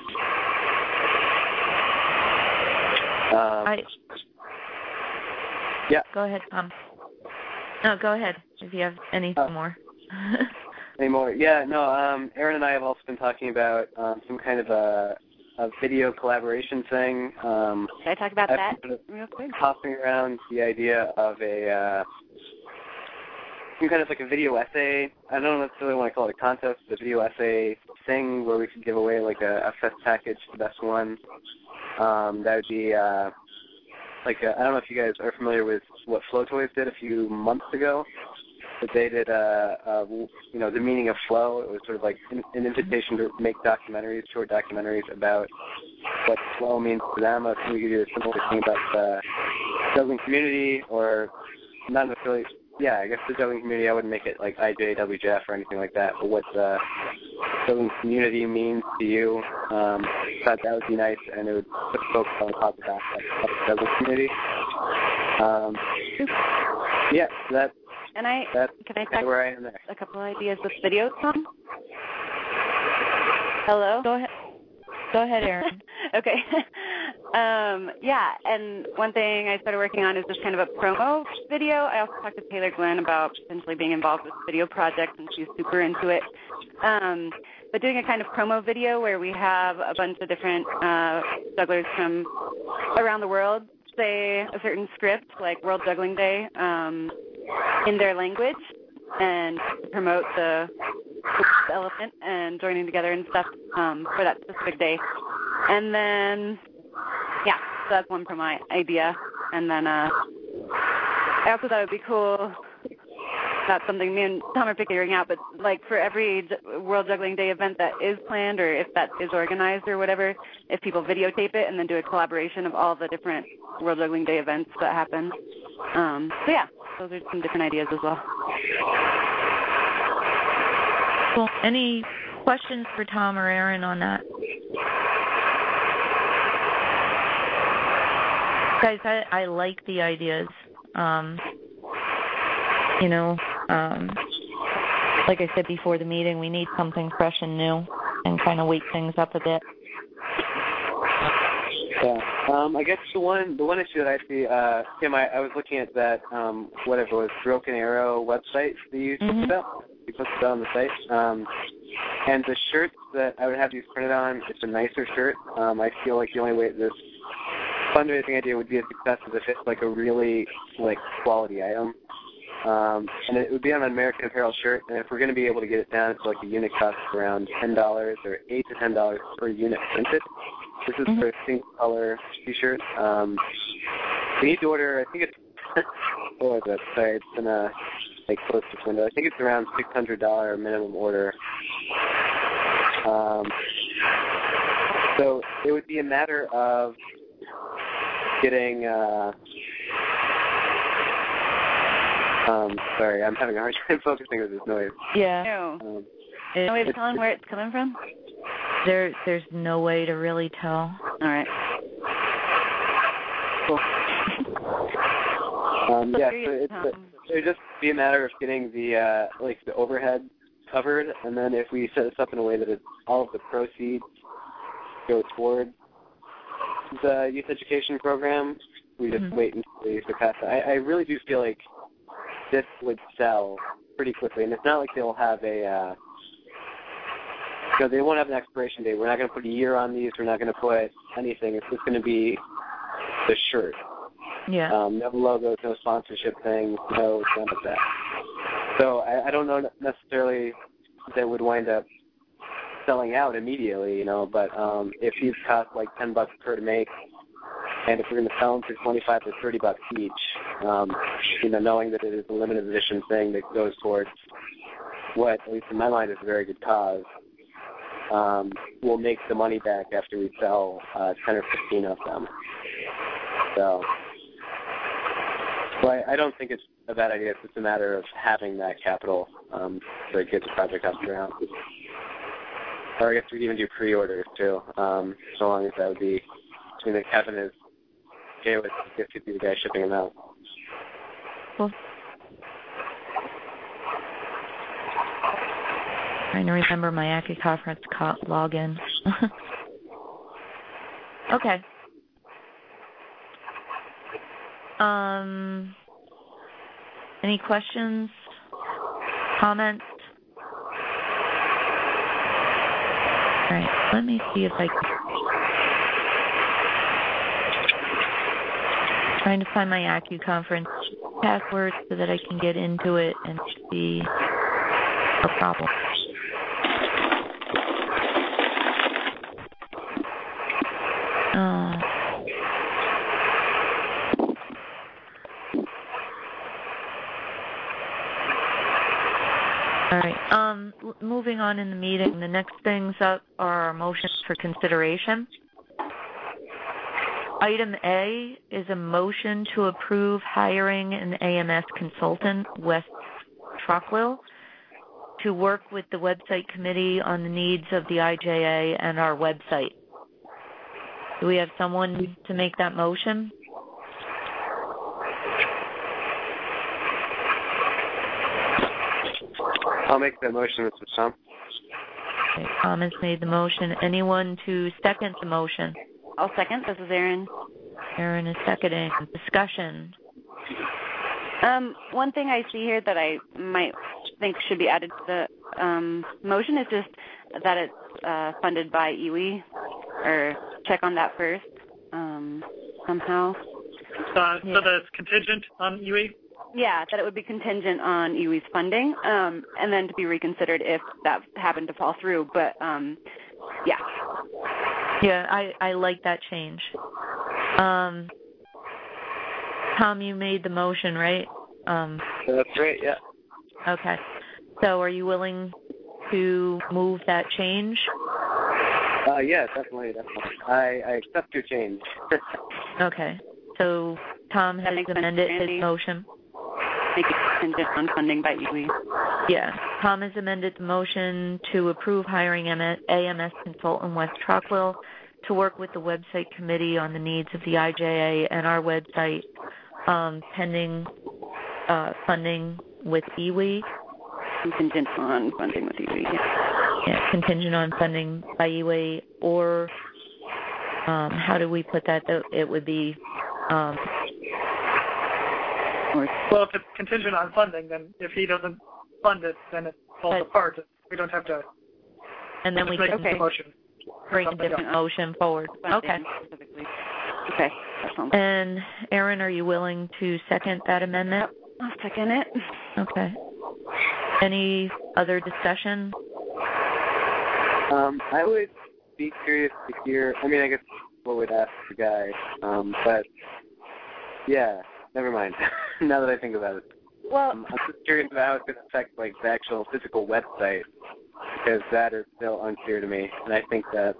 Yeah. Go ahead, Tom. No, go ahead if you have anything more. Any more? Yeah, no, Aaron and I have also been talking about some kind of a video collaboration thing. Can I talk about that real quick? Tossing around the idea of some kind of like a video essay. I don't necessarily want to call it a contest, but a video essay thing where we could give away like a fest package, the best one. That would be I don't know if you guys are familiar with what Flow Toys did a few months ago. But they did the meaning of flow. It was sort of like an invitation to make documentaries, short documentaries about what flow means to them. I think we could do a similar thing about the juggling community, or not necessarily. Yeah, I guess the juggling community. I wouldn't make it like IJWJF or anything like that. But what the juggling community means to you, thought that would be nice, and it would put focus on top of that, like the juggling community. Yeah, so that. And can I talk where I am next. A couple ideas with videos, Tom? Hello? Go ahead, Erin. Okay. Yeah, and one thing I started working on is just kind of a promo video. I also talked to Taylor Glenn about potentially being involved with video projects, and she's super into it. But doing a kind of promo video where we have a bunch of different jugglers from around the world say a certain script, like World Juggling Day, in their language, and to promote the elephant and joining together and stuff for that specific day. And then, yeah, so that's one promo idea. And then I also thought it would be cool, not something me and Tom are figuring out, but like for every World Juggling Day event that is planned, or if that is organized or whatever, if people videotape it and then do a collaboration of all the different World Juggling Day events that happen. So yeah, those are some different ideas as well. Well, any questions for Tom or Aaron on that? Guys, I like the ideas. Like I said before the meeting, we need something fresh and new and kind of wake things up a bit. Yeah. I guess the one issue that I see, Kim, I was looking at that, whatever it was, Broken Arrow website that you posted up. You posted on the site. And the shirts that I would have these printed on, it's a nicer shirt. I feel like the only way this fundraising idea would be a success is if it's like a really quality item. And it would be on an American Apparel shirt, and if we're going to be able to get it down to like a unit cost around $10 or $8 to $10 per unit printed. This is for a single color T-shirt. We need to order. I think it's what was it? Sorry, it's in a close this window. I think it's around $600 minimum order. So it would be a matter of getting. Sorry, I'm having a hard time focusing with this noise. Yeah. No way of telling where it's coming from? There's no way to really tell. All right. Cool. Yeah, so it would just be a matter of getting the the overhead covered, and then if we set this up in a way that all of the proceeds go toward the youth education program, we just wait until they surpass that. I really do feel like this would sell pretty quickly, and it's not like they'll have a they won't have an expiration date. We're not going to put a year on these. We're not going to put anything. It's just going to be the shirt. Yeah. No logos, no sponsorship things, no none of that. So I don't know necessarily that would wind up selling out immediately, but if these cost like $10 per to make, and if we're going to sell them for $25 to $30 each, knowing that it is a limited edition thing that goes towards what, at least in my mind, is a very good cause, we'll make the money back after we sell 10 or 15 of them. So I don't think it's a bad idea. It's just a matter of having that capital to get the project off the ground. Or I guess we'd even do pre-orders too, so long as that would be, Kevin is okay with if you'd be the guy shipping them out. Cool. Trying to remember my ACCI conference login. Okay. Any questions? Comments? All right. Let me see if I can. Trying to find my ACCU conference password so that I can get into it and see a problem. All right. Moving on in the meeting, the next things up are our motions for consideration. Item A is a motion to approve hiring an AMS consultant, West Trockwell, to work with the website committee on the needs of the IJA and our website. Do we have someone to make that motion? I'll make that motion, Mr. Tom. Okay, Tom has made the motion. Anyone to second the motion? I'll second. This is Erin. Erin is seconding. Discussion. One thing I see here that I might think should be added to the motion is just that it's funded by EWE, or check on that first somehow. So that it's contingent on EWE? Yeah, that it would be contingent on EWE's funding, and then to be reconsidered if that happened to fall through. But, yeah. Yeah, I like that change. Tom, you made the motion, right? That's right, yeah. Okay. So are you willing to move that change? Yeah, definitely. I accept your change. Okay. So Tom has amended his motion. Make it contingent on funding by EWE. Yeah. Tom has amended the motion to approve hiring AMS consultant West Trockwell to work with the website committee on the needs of the IJA and our website, pending funding with EWE. Contingent on funding with EWE, yeah. Yeah, contingent on funding by EWE, or how do we put that? It would be... Well, if it's contingent on funding, then if he doesn't fund it, then it falls apart. We don't have to. And then we make can a motion. Bring a different motion forward. Okay. Okay. And Erin, are you willing to second that amendment? I'll second it. Okay. Any other discussion? I would be curious to hear. I mean, I guess what would ask the guy, but yeah. Never mind. Now that I think about it. Well, I'm just curious about how it's going to affect like the actual physical website, because that is still unclear to me, and I think that's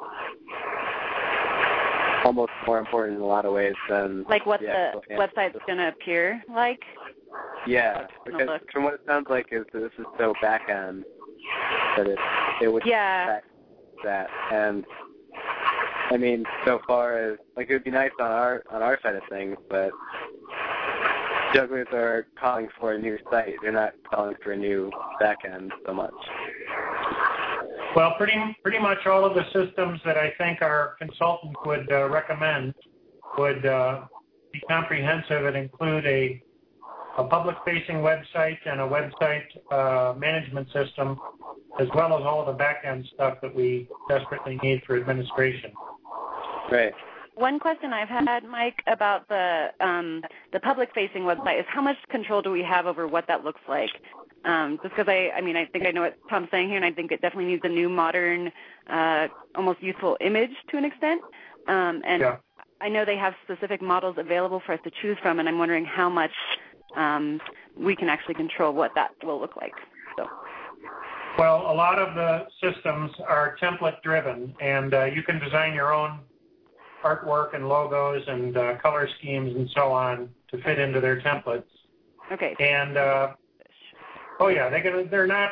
almost more important in a lot of ways than like what the website's going to appear like. Yeah, because from what it sounds like is that this is so back end that it would affect that, and I mean, so far as like it would be nice on our side of things, but jugglers are calling for a new site. They're not calling for a new back end so much. Well, pretty much all of the systems that I think our consultant would recommend would be comprehensive and include a public-facing website and a website management system, as well as all of the back-end stuff that we desperately need for administration. Right. One question I've had, Mike, about the public-facing website is how much control do we have over what that looks like? Just because I think I know what Tom's saying here, and I think it definitely needs a new, modern, almost useful image to an extent. I know they have specific models available for us to choose from, and I'm wondering how much we can actually control what that will look like. So. Well, a lot of the systems are template-driven, and you can design your own artwork and logos and color schemes and so on to fit into their templates. Okay. And they're not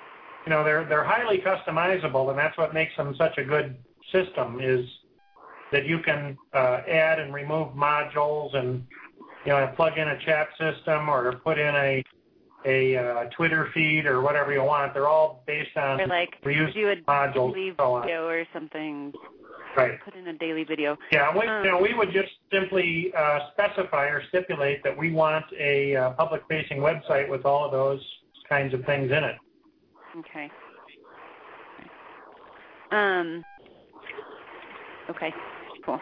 they're highly customizable, and that's what makes them such a good system is that you can add and remove modules and, plug in a chat system or to put in a Twitter feed or whatever you want. They're all based on reused modules. Daily video or something. Right. Put in a daily video. Yeah, we would just simply specify or stipulate that we want a public-facing website with all of those kinds of things in it. Okay. Okay. Cool.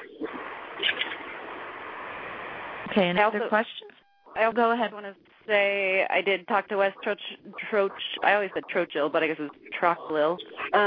Okay. Any other questions? I also go ahead. want to say I did talk to Wes Troch. I always said Trochil, but I guess it was Trochlil.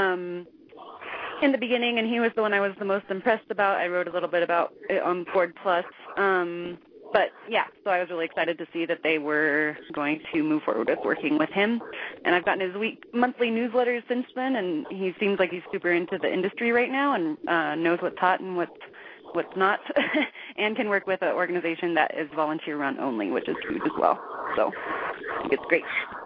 In the beginning, and he was the one I was the most impressed about. I wrote a little bit about it on Board Plus. But yeah, so I was really excited to see that they were going to move forward with working with him. And I've gotten his monthly newsletters since then, and he seems like he's super into the industry right now and knows what's hot and what's not, and can work with an organization that is volunteer-run only, which is huge as well. So I think it's great.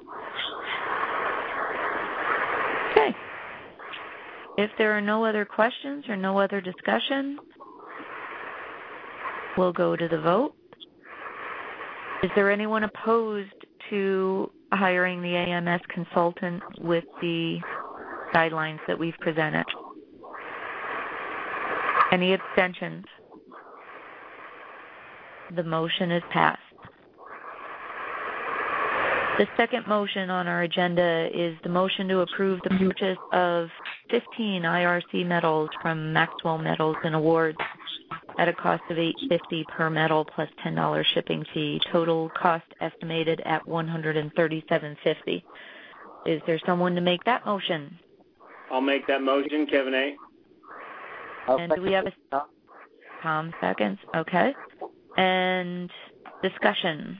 Okay. If there are no other questions or no other discussion, we'll go to the vote. Is there anyone opposed to hiring the AMS consultant with the guidelines that we've presented? Any abstentions? The motion is passed. The second motion on our agenda is the motion to approve the purchase of 15 IRC medals from Maxwell Metals and Awards at a cost of $8.50 per medal plus $10 shipping fee. Total cost estimated at $137.50. Is there someone to make that motion? I'll make that motion, Kevin A. And do we have a Tom seconds? Okay. And discussion.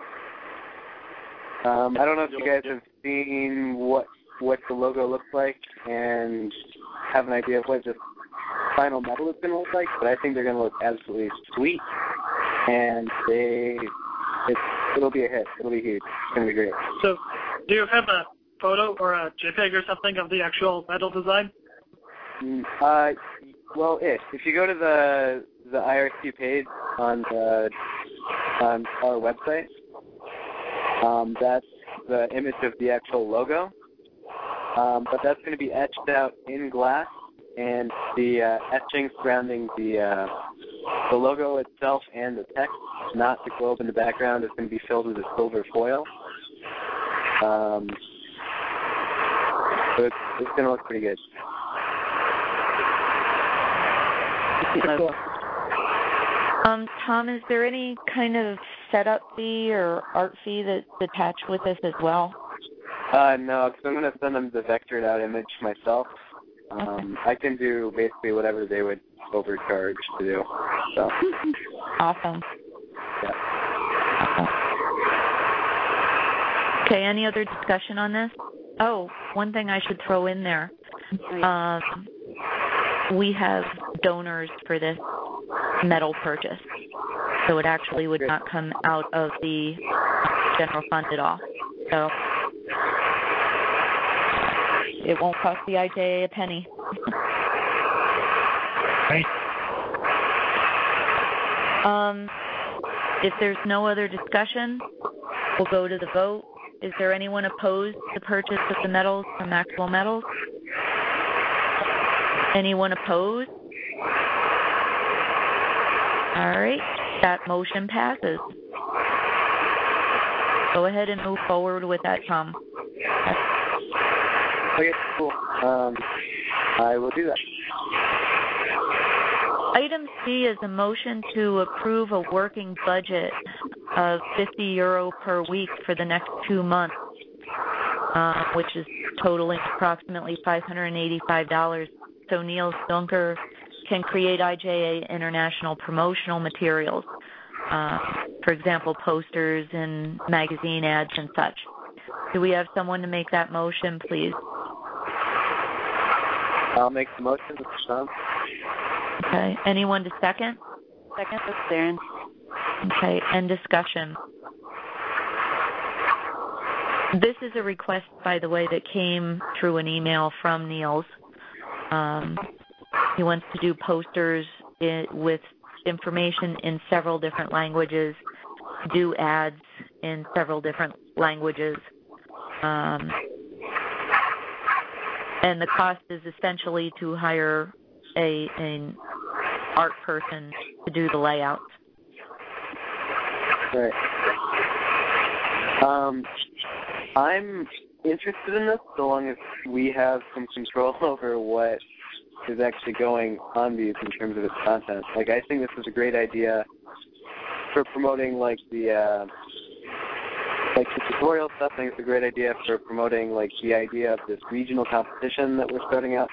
I don't know if you guys have seen what the logo looks like and have an idea of what the final medal is going to look like, but I think they're going to look absolutely sweet, and it'll be a hit. It'll be huge. It's going to be great. So do you have a photo or a JPEG or something of the actual medal design? Well, if you go to the IRC page on our website, that's the image of the actual logo, but that's going to be etched out in glass, and the etching surrounding the logo itself and the text, not the globe in the background, is going to be filled with a silver foil. So it's going to look pretty good. Tom, is there any kind of setup fee or art fee that's attached with this as well? No, because I'm going to send them the vectored out image myself. I can do basically whatever they would overcharge to do. So. Awesome. Yeah. Awesome. Okay, any other discussion on this? Oh, one thing I should throw in there. We have donors for this medal purchase, so it actually would not come out of the general fund at all. So it won't cost the IJA a penny. Right. If there's no other discussion, we'll go to the vote. Is there anyone opposed to the purchase of the medals from Maxwell Metals? Anyone opposed? All right, that motion passes. Go ahead and move forward with that, Tom. Okay, cool. I will do that. Item C is a motion to approve a working budget of €50 per week for the next 2 months, which is totaling approximately $585. So Niels Dunker can create IJA International promotional materials, for example, posters and magazine ads and such. Do we have someone to make that motion, please? I'll make the motion, Mr. Tom. Okay. Anyone to second? Second, that's Darren. Okay. And discussion. This is a request, by the way, that came through an email from Niels. He wants to do posters with information in several different languages, do ads in several different languages. And the cost is essentially to hire an art person to do the layouts. Right. I'm interested in this so long as we have some control over what is actually going on these in terms of its content. Like, I think this is a great idea for promoting, like, the tutorial stuff. I think it's a great idea for promoting, like, the idea of this regional competition that we're starting up.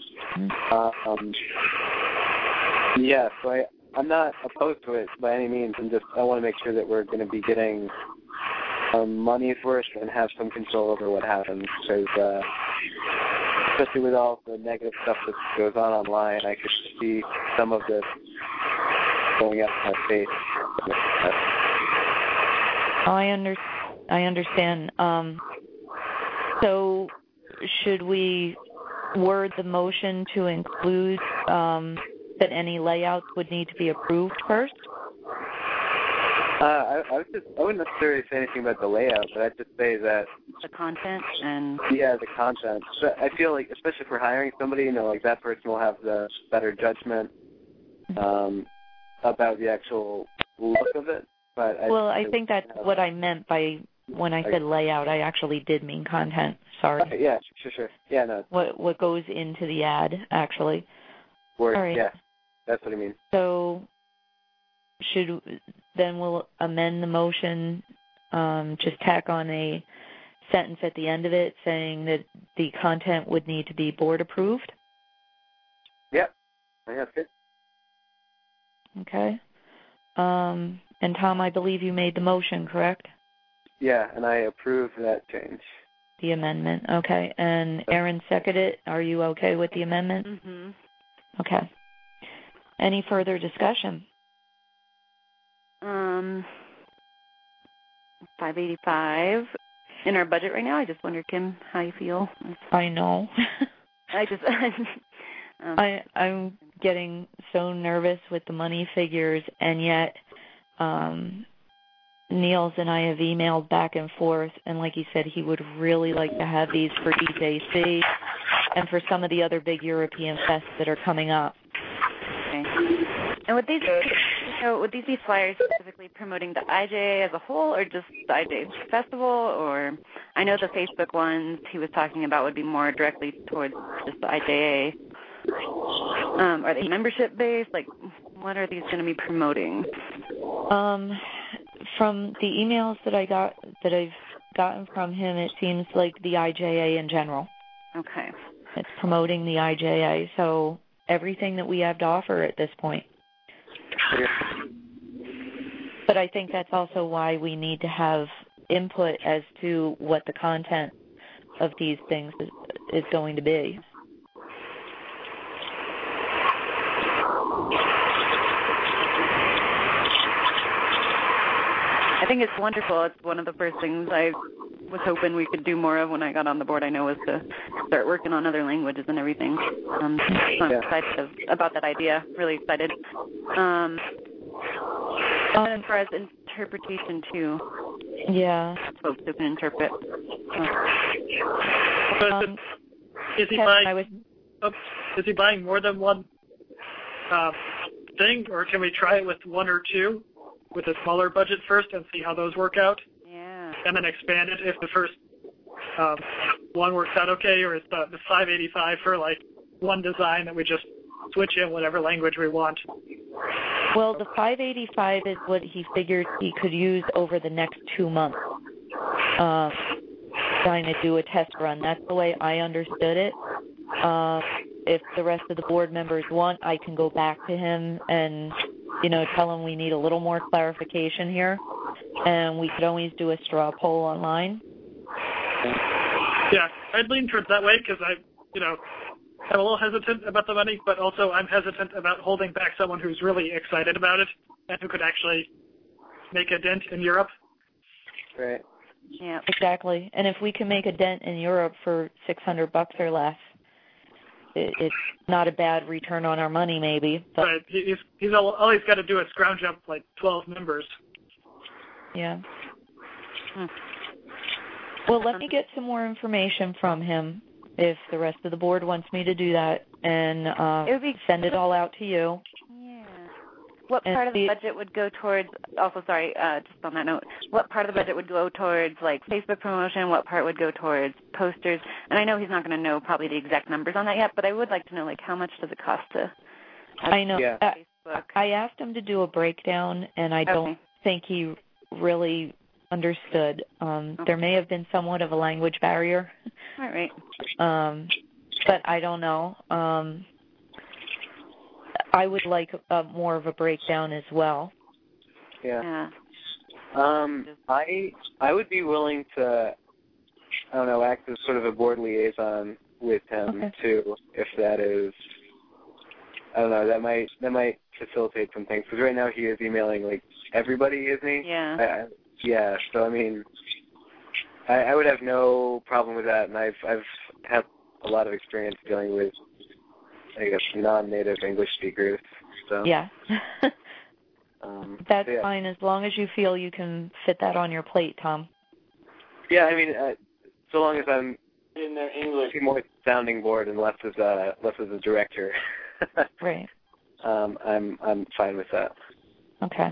Yeah, so I'm not opposed to it by any means. I want to make sure that we're going to be getting money's worth and have some control over what happens, because especially with all the negative stuff that goes on online, I could see some of this going up in my face. I understand. So should we word the motion to include that any layouts would need to be approved first? I wouldn't necessarily say anything about the layout, but I'd just say that the content and the content. So I feel like, especially for hiring somebody, like that person will have the better judgment about the actual look of it. But I think that's what I meant by when I said layout. I actually did mean content. Sorry. Okay, yeah, sure. Yeah, no. What goes into the ad, actually. All right. Yeah, that's what I mean. So then we'll amend the motion, just tack on a sentence at the end of it saying that the content would need to be board approved? Yep, I think that's good. Okay. And Tom, I believe you made the motion, correct? Yeah, and I approve that change. The amendment, okay. And Erin seconded it. Are you okay with the amendment? Mm-hmm. Okay. Any further discussion? 585 in our budget right now. I just wonder, Kim, how you feel. I know. I'm getting so nervous with the money figures, and yet Niels and I have emailed back and forth, and like he said, he would really like to have these for EJC and for some of the other big European fests that are coming up. Okay. And would these be flyers specifically promoting the IJA as a whole, or just the IJA festival? Or I know the Facebook ones he was talking about would be more directly towards just the IJA. Are they membership based? Like, what are these going to be promoting? From the emails that I've gotten from him, it seems like the IJA in general. Okay. It's promoting the IJA, so everything that we have to offer at this point. But I think that's also why we need to have input as to what the content of these things is going to be. I think it's wonderful. It's one of the first things I was hoping we could do more of when I got on the board, I know, was to start working on other languages and everything. I'm excited about that idea, really excited. And as far as interpretation, too. Yeah. Folks who can interpret. Is he buying more than one thing, or can we try it with one or two with a smaller budget first and see how those work out? Yeah. And then expand it if the first one works out okay, or is the 585 for like one design that we just switch in whatever language we want? Well, the 585 is what he figured he could use over the next 2 months, trying to do a test run. That's the way I understood it. If the rest of the board members want, I can go back to him and, tell him we need a little more clarification here, and we could always do a straw poll online. Yeah, I'd lean towards that way because I'm a little hesitant about the money, but also I'm hesitant about holding back someone who's really excited about it and who could actually make a dent in Europe. Right. Yeah. Exactly. And if we can make a dent in Europe for $600 or less, it's not a bad return on our money, maybe. But right. He's all he's got to do is scrounge up like 12 members. Yeah. Well, let me get some more information from him if the rest of the board wants me to do that, and send it all out to you. Yeah. What part of the budget would go towards, also sorry, just on that note, what part of the budget would go towards like Facebook promotion, what part would go towards posters? And I know he's not going to know probably the exact numbers on that yet, but I would like to know like how much does it cost to I know. Facebook? I asked him to do a breakdown, and I don't think he really understood. There may have been somewhat of a language barrier. All right. But I don't know. I would like more of a breakdown as well. Yeah. I would be willing to, I don't know, act as sort of a board liaison with him too, if that is, I don't know, that might facilitate some things. Because right now he is emailing like everybody, isn't he? Yeah. Yeah. So I mean, I would have no problem with that, and I've had a lot of experience dealing with, I guess, non-native English speakers. So yeah. That's fine as long as you feel you can fit that on your plate, Tom. Yeah, I mean, so long as I'm in their English, more sounding board and less as a director. Right. I'm fine with that. Okay.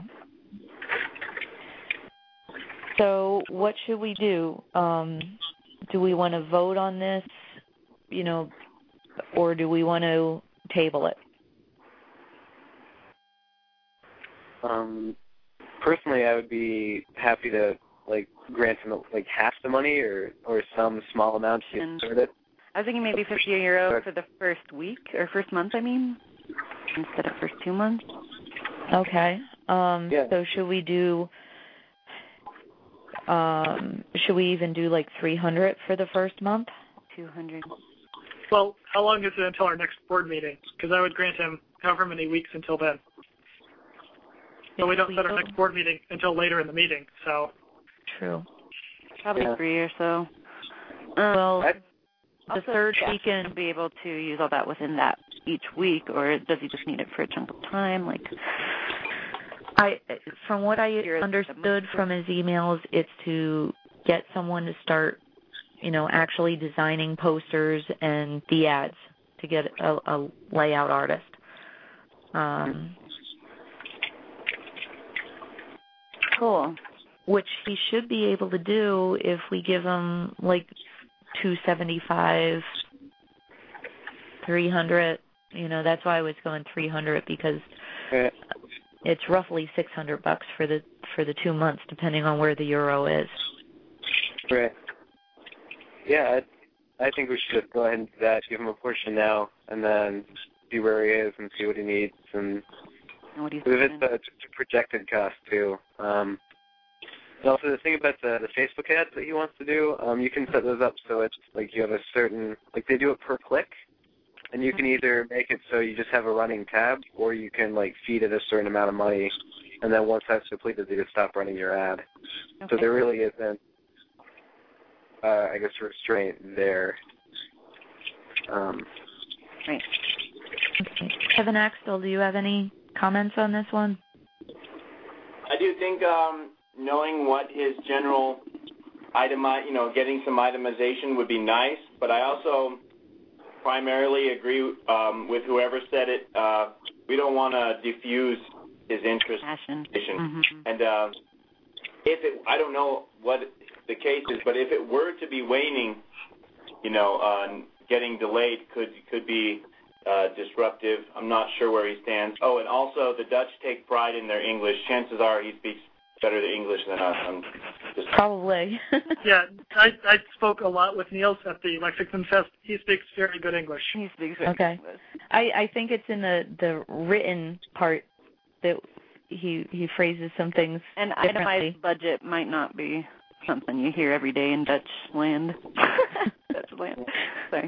So what should we do? Do we want to vote on this, or do we want to table it? Personally, I would be happy to grant him half the money or some small amount to start it. I was thinking maybe €50 for the first week or first month. I mean, instead of first 2 months. Okay. Yeah. So should we do? Should we even do $300 for the first month? 200. Well, how long is it until our next board meeting? Because I would grant him however many weeks until then. So we don't set our next board meeting until later in the meeting. So. True. Probably 3 or so. Well, the also, third weekend. To be able to use all that within that each week, or does he just need it for a chunk of time? From what I understood from his emails, it's to get someone to start, actually designing posters and the ads to get a layout artist. Cool. Which he should be able to do if we give him $275, $300. That's why I was going $300 because it's roughly $600 for the 2 months, depending on where the euro is. Right. Yeah, I think we should go ahead and do that. Give him a portion now, and then see where he is and see what he needs, and it's a projected cost too. And also the thing about the Facebook ads that he wants to do, you can set those up so it's you have a certain they do it per click. And you can either make it so you just have a running tab, or you can feed it a certain amount of money, and then once that's completed, they just stop running your ad. Okay. So there really isn't, I guess, a restraint there. Right. Okay. Kevin Axtell, do you have any comments on this one? I do think knowing what his general getting some itemization would be nice, but I also primarily agree with whoever said it. We don't want to diffuse his interest. Passion. Mm-hmm. And I don't know what the case is, but if it were to be waning, getting delayed could be disruptive. I'm not sure where he stands. Oh, and also the Dutch take pride in their English. Chances are he speaks better English than us. Probably. Yeah, I spoke a lot with Niels at the Lexington Fest. He speaks very good English. He speaks very good English. I think it's in the written part that he phrases some things and differently. Itemized budget might not be something you hear every day in Dutch land. Dutch land. Sorry.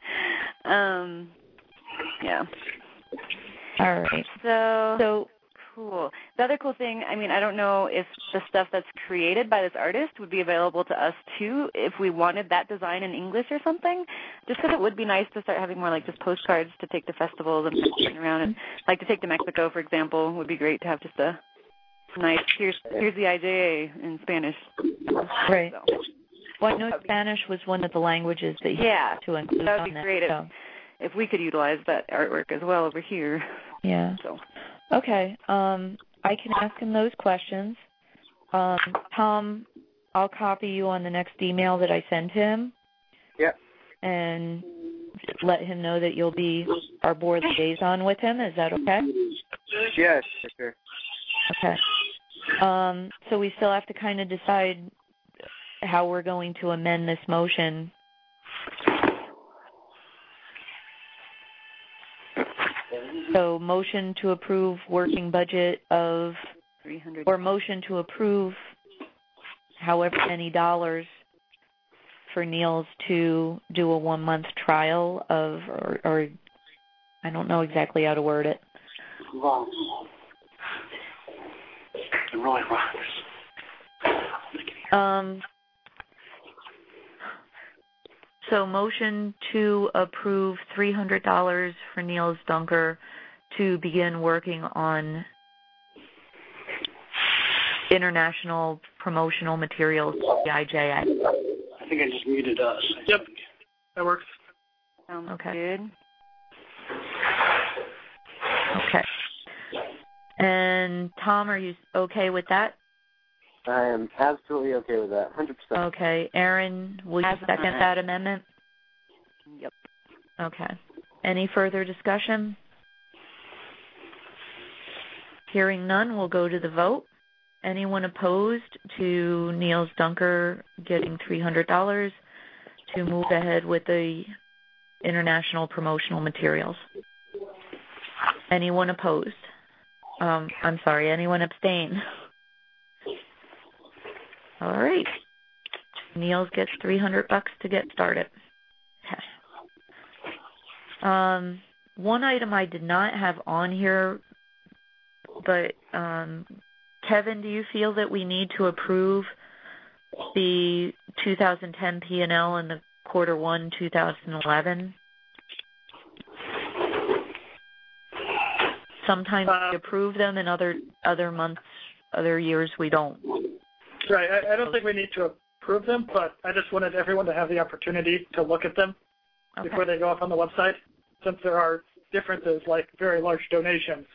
Yeah. All right. So Cool. The other cool thing, I mean, I don't know if the stuff that's created by this artist would be available to us too if we wanted that design in English or something, just because it would be nice to start having more like just postcards to take to festivals and sitting around. And like to take to Mexico, for example, would be great to have just a nice, here's the IJA in Spanish. Right. So. Well, I know Spanish was one of the languages that you had to include that on would be that. great if we could utilize that artwork as well over here. Yeah. So. Okay. I can ask him those questions. Tom, I'll copy you on the next email that I send him. Yep. And let him know that you'll be our board liaison with him. Is that okay? Yes, for sure. Okay. So we still have to kind of decide how we're going to amend this motion. So motion to approve working budget of 300, or motion to approve however many dollars for Niels to do a 1-month trial of, or I don't know exactly how to word it. So motion to approve $300 for Niels Dunker to begin working on international promotional materials, the IJA. I think I just muted us. Yep, that works. Sounds okay. Good. Okay. And Tom, are you okay with that? I am absolutely okay with that, 100%. Okay. Aaron, will you second that amendment? Yep. Okay. Any further discussion? Hearing none, we'll go to the vote. Anyone opposed to Niels Dunker getting $300 to move ahead with the international promotional materials? Anyone opposed? I'm sorry, anyone abstain? All right. Niels gets $300 to get started. Okay. One item I did not have on here, but Kevin, do you feel that we need to approve the 2010 P&L and the Q1 2011? Sometimes we approve them, and other months, other years we don't. Right. I don't think we need to approve them, but I just wanted everyone to have the opportunity to look at them before they go up on the website, since there are differences like very large donations.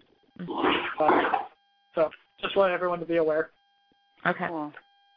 So just want everyone to be aware. Okay. Cool.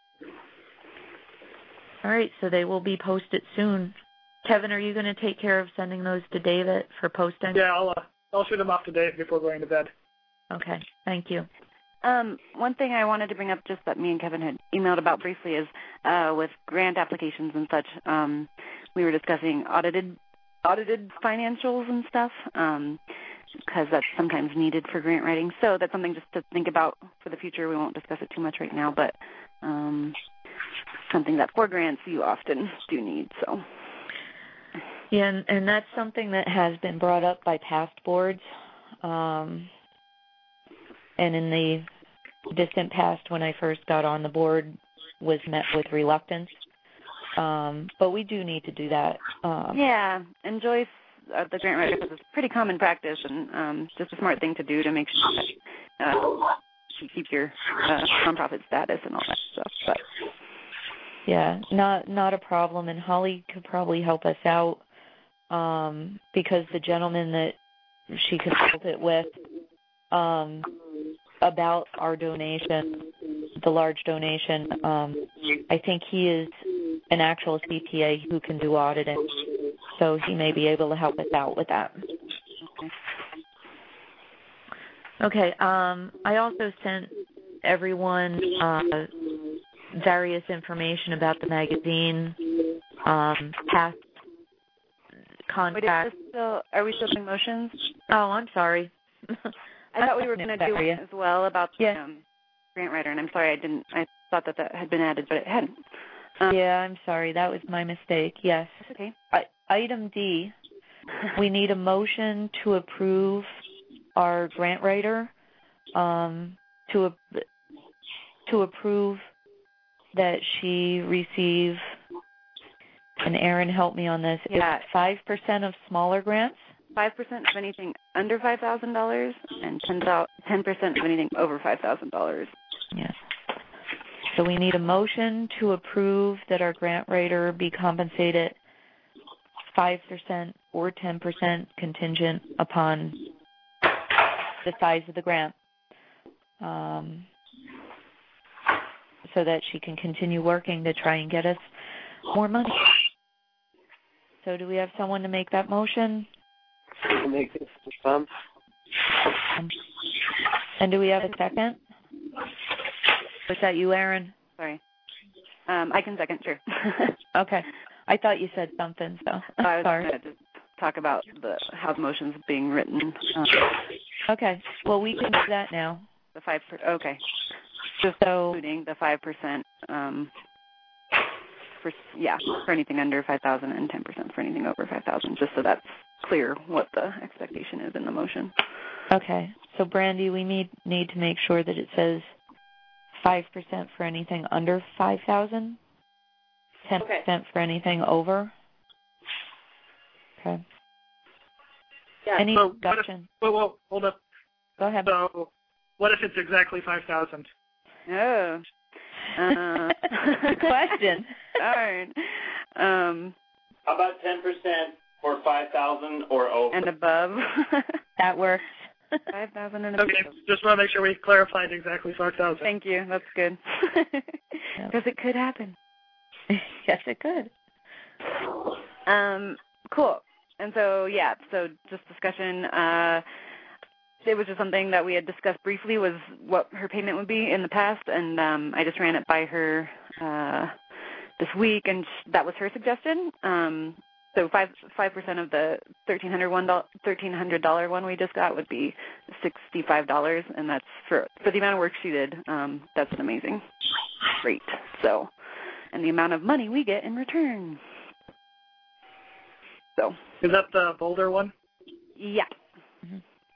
All right, so they will be posted soon. Kevin, are you going to take care of sending those to David for posting? Yeah, I'll shoot them off to Dave before going to bed. Okay, thank you. One thing I wanted to bring up, just that me and Kevin had emailed about briefly, is with grant applications and such, we were discussing audited financials and stuff, because that's sometimes needed for grant writing. So that's something just to think about for the future. We won't discuss it too much right now, but something that for grants you often do need. So. Yeah, and that's something that has been brought up by past boards. And in the distant past, when I first got on the board, was met with reluctance. But we do need to do that. Yeah, and Joyce, the grant writer, says it's pretty common practice and just a smart thing to do to make sure that you keep your nonprofit status and all that stuff. But yeah, not a problem. And Holly could probably help us out because the gentleman that she consulted with about our donation, the large donation, I think he is an actual CPA who can do auditing, so he may be able to help us out with that. Okay. I also sent everyone various information about the magazine, past contact. Are we still doing motions? Oh, I'm sorry. I thought we were going to do it as well about the grant writer, and I'm sorry I thought that had been added, but it hadn't. Yeah, I'm sorry. That was my mistake. Yes. Okay. Item D, we need a motion to approve our grant writer to approve that she receive, and Erin, help me on this, Yeah. 5% of smaller grants? 5% of anything under $5,000 and 10% of anything over $5,000. Yes. So we need a motion to approve that our grant writer be compensated 5% or 10% contingent upon the size of the grant, so that she can continue working to try and get us more money. So do we have someone to make that motion? Make this fun. And do we have a second? Was that you, Erin? Sorry. I can second, sure. Okay. I thought you said something, so I was sorry. going to talk about how the motion's being written. Okay. Well, we can do that now. The 5%. Okay. Just including the 5%. For anything under 5,000 and 10% for anything over 5,000. Just so that's clear what the expectation is in the motion. Okay. So, Brandy, we need to make sure that it says 5% for anything under 5,000, 10% for anything over. Okay. Yeah. Any So discussion? Whoa, hold up. Go ahead. So what if it's exactly 5,000? Oh. Good question. Darn. How about 10% for 5,000 or over? And above. That works. 5,000 and above. Okay, just want to make sure we clarified exactly 5,000. Thank you. That's good. Because it could happen. Yes, it could. Cool. And so, so just discussion. It was just something that we had discussed briefly was what her payment would be in the past, and I just ran it by her this week, and that was her suggestion. So 5% of the $1,300 one we just got would be $65, and that's for the amount of work she did. That's an amazing rate. So, and the amount of money we get in return. So. Is that the Boulder one? Yeah. Mm-hmm.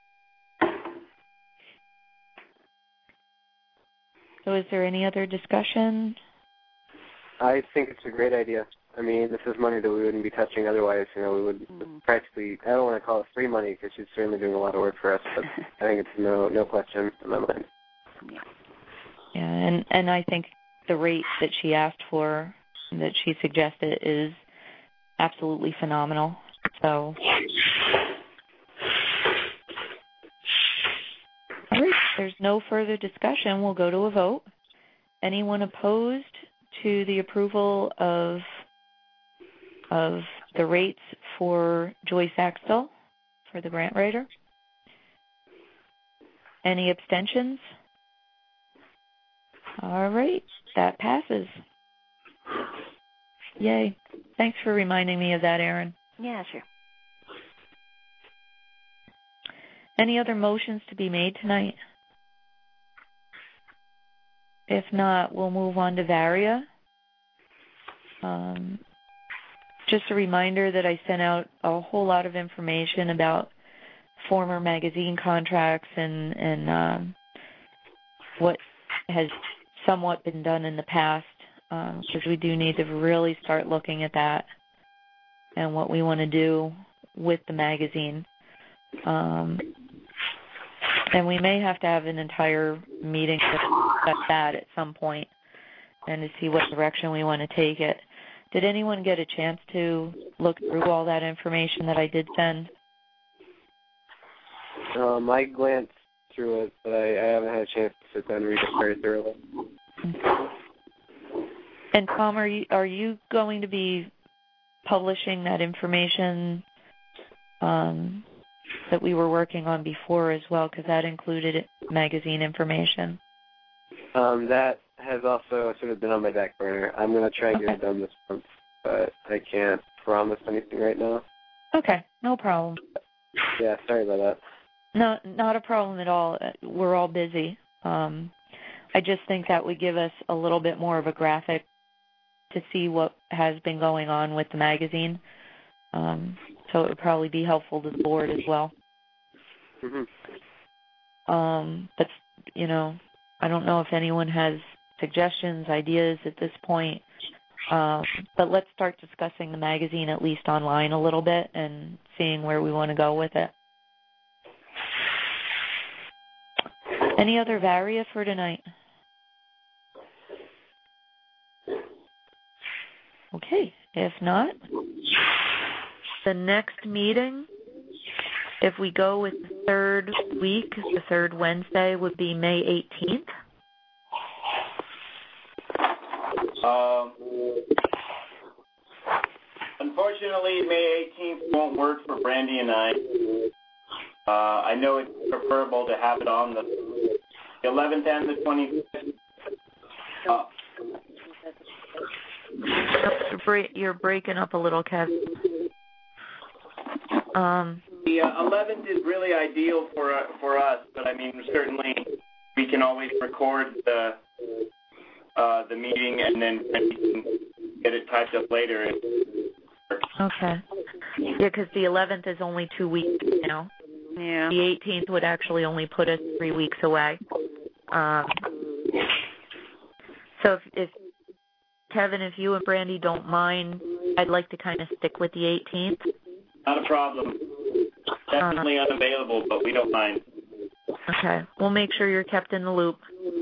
So is there any other discussion? I think it's a great idea. I mean, this is money that we wouldn't be touching otherwise. You know, we would practically, I don't want to call it free money because she's certainly doing a lot of work for us, but I think it's no question in my mind. Yeah, and I think the rate that she asked for, that she suggested, is absolutely phenomenal. So, all right, there's no further discussion. We'll go to a vote. Anyone opposed to the approval of the rates for Joyce Axtell for the grant writer? Any abstentions? All right, that passes. Yay. Thanks for reminding me of that, Erin. Yeah, sure. Any other motions to be made tonight? If not, we'll move on to Varia. Just a reminder that I sent out a whole lot of information about former magazine contracts and what has somewhat been done in the past, because we do need to really start looking at that and what we want to do with the magazine. And we may have to have an entire meeting to discuss that at some point and to see what direction we want to take it. Did anyone get a chance to look through all that information that I did send? I glanced through it, but I haven't had a chance to sit down and read it very thoroughly. And Tom, are you going to be publishing that information that we were working on before as well, because that included magazine information? That has also sort of been on my back burner. I'm going to try and get it done this month, but I can't promise anything right now. Okay, no problem. Yeah, sorry about that. No, not a problem at all. We're all busy. I just think that would give us a little bit more of a graphic to see what has been going on with the magazine. So it would probably be helpful to the board as well. Mm-hmm. But, I don't know if anyone has suggestions, ideas at this point. But let's start discussing the magazine at least online a little bit and seeing where we want to go with it. Any other varia for tonight? Okay, if not, the next meeting, if we go with the third week, the third Wednesday would be May 18th. Unfortunately, May 18th won't work for Brandy and I. I know it's preferable to have it on the 11th and the 25th. You're breaking up a little, Kev. The 11th is really ideal for us, but I mean, certainly we can always record the meeting and then we can get it typed up later. Okay. Yeah, because the 11th is only 2 weeks now. Yeah. The 18th would actually only put us 3 weeks away. So if Kevin, if you and Brandy don't mind, I'd like to kind of stick with the 18th. Not a problem. Definitely unavailable, but we don't mind. Okay. We'll make sure you're kept in the loop.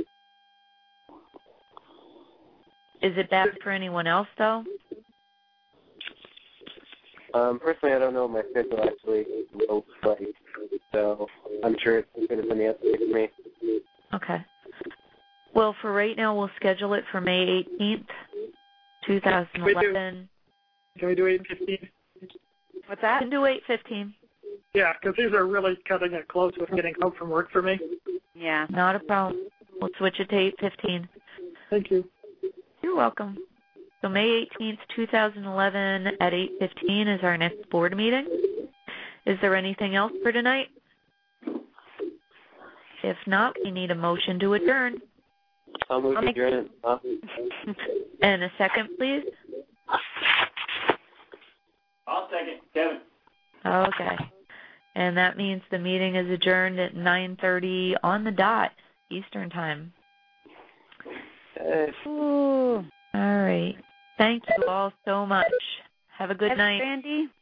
Is it bad for anyone else, though? Personally, I don't know what my schedule actually looks like, so I'm sure it's as good as any other day for me. Okay. Well, for right now, we'll schedule it for May 18th, 2011. Can we do 8:15? What's that? Can do 8:15. Yeah, because these are really cutting it close with getting home from work for me. Yeah. Not a problem. We'll switch it to 8:15. Thank you. You're welcome. So May 18th, 2011 at 8:15 is our next board meeting. Is there anything else for tonight? If not, we need a motion to adjourn. I'll move to adjourn it. And a second, please. I'll second. Kevin. Okay. And that means the meeting is adjourned at 9:30 on the dot, Eastern Time. Ooh. All right. Thank you all so much. Have a good night. Brandy.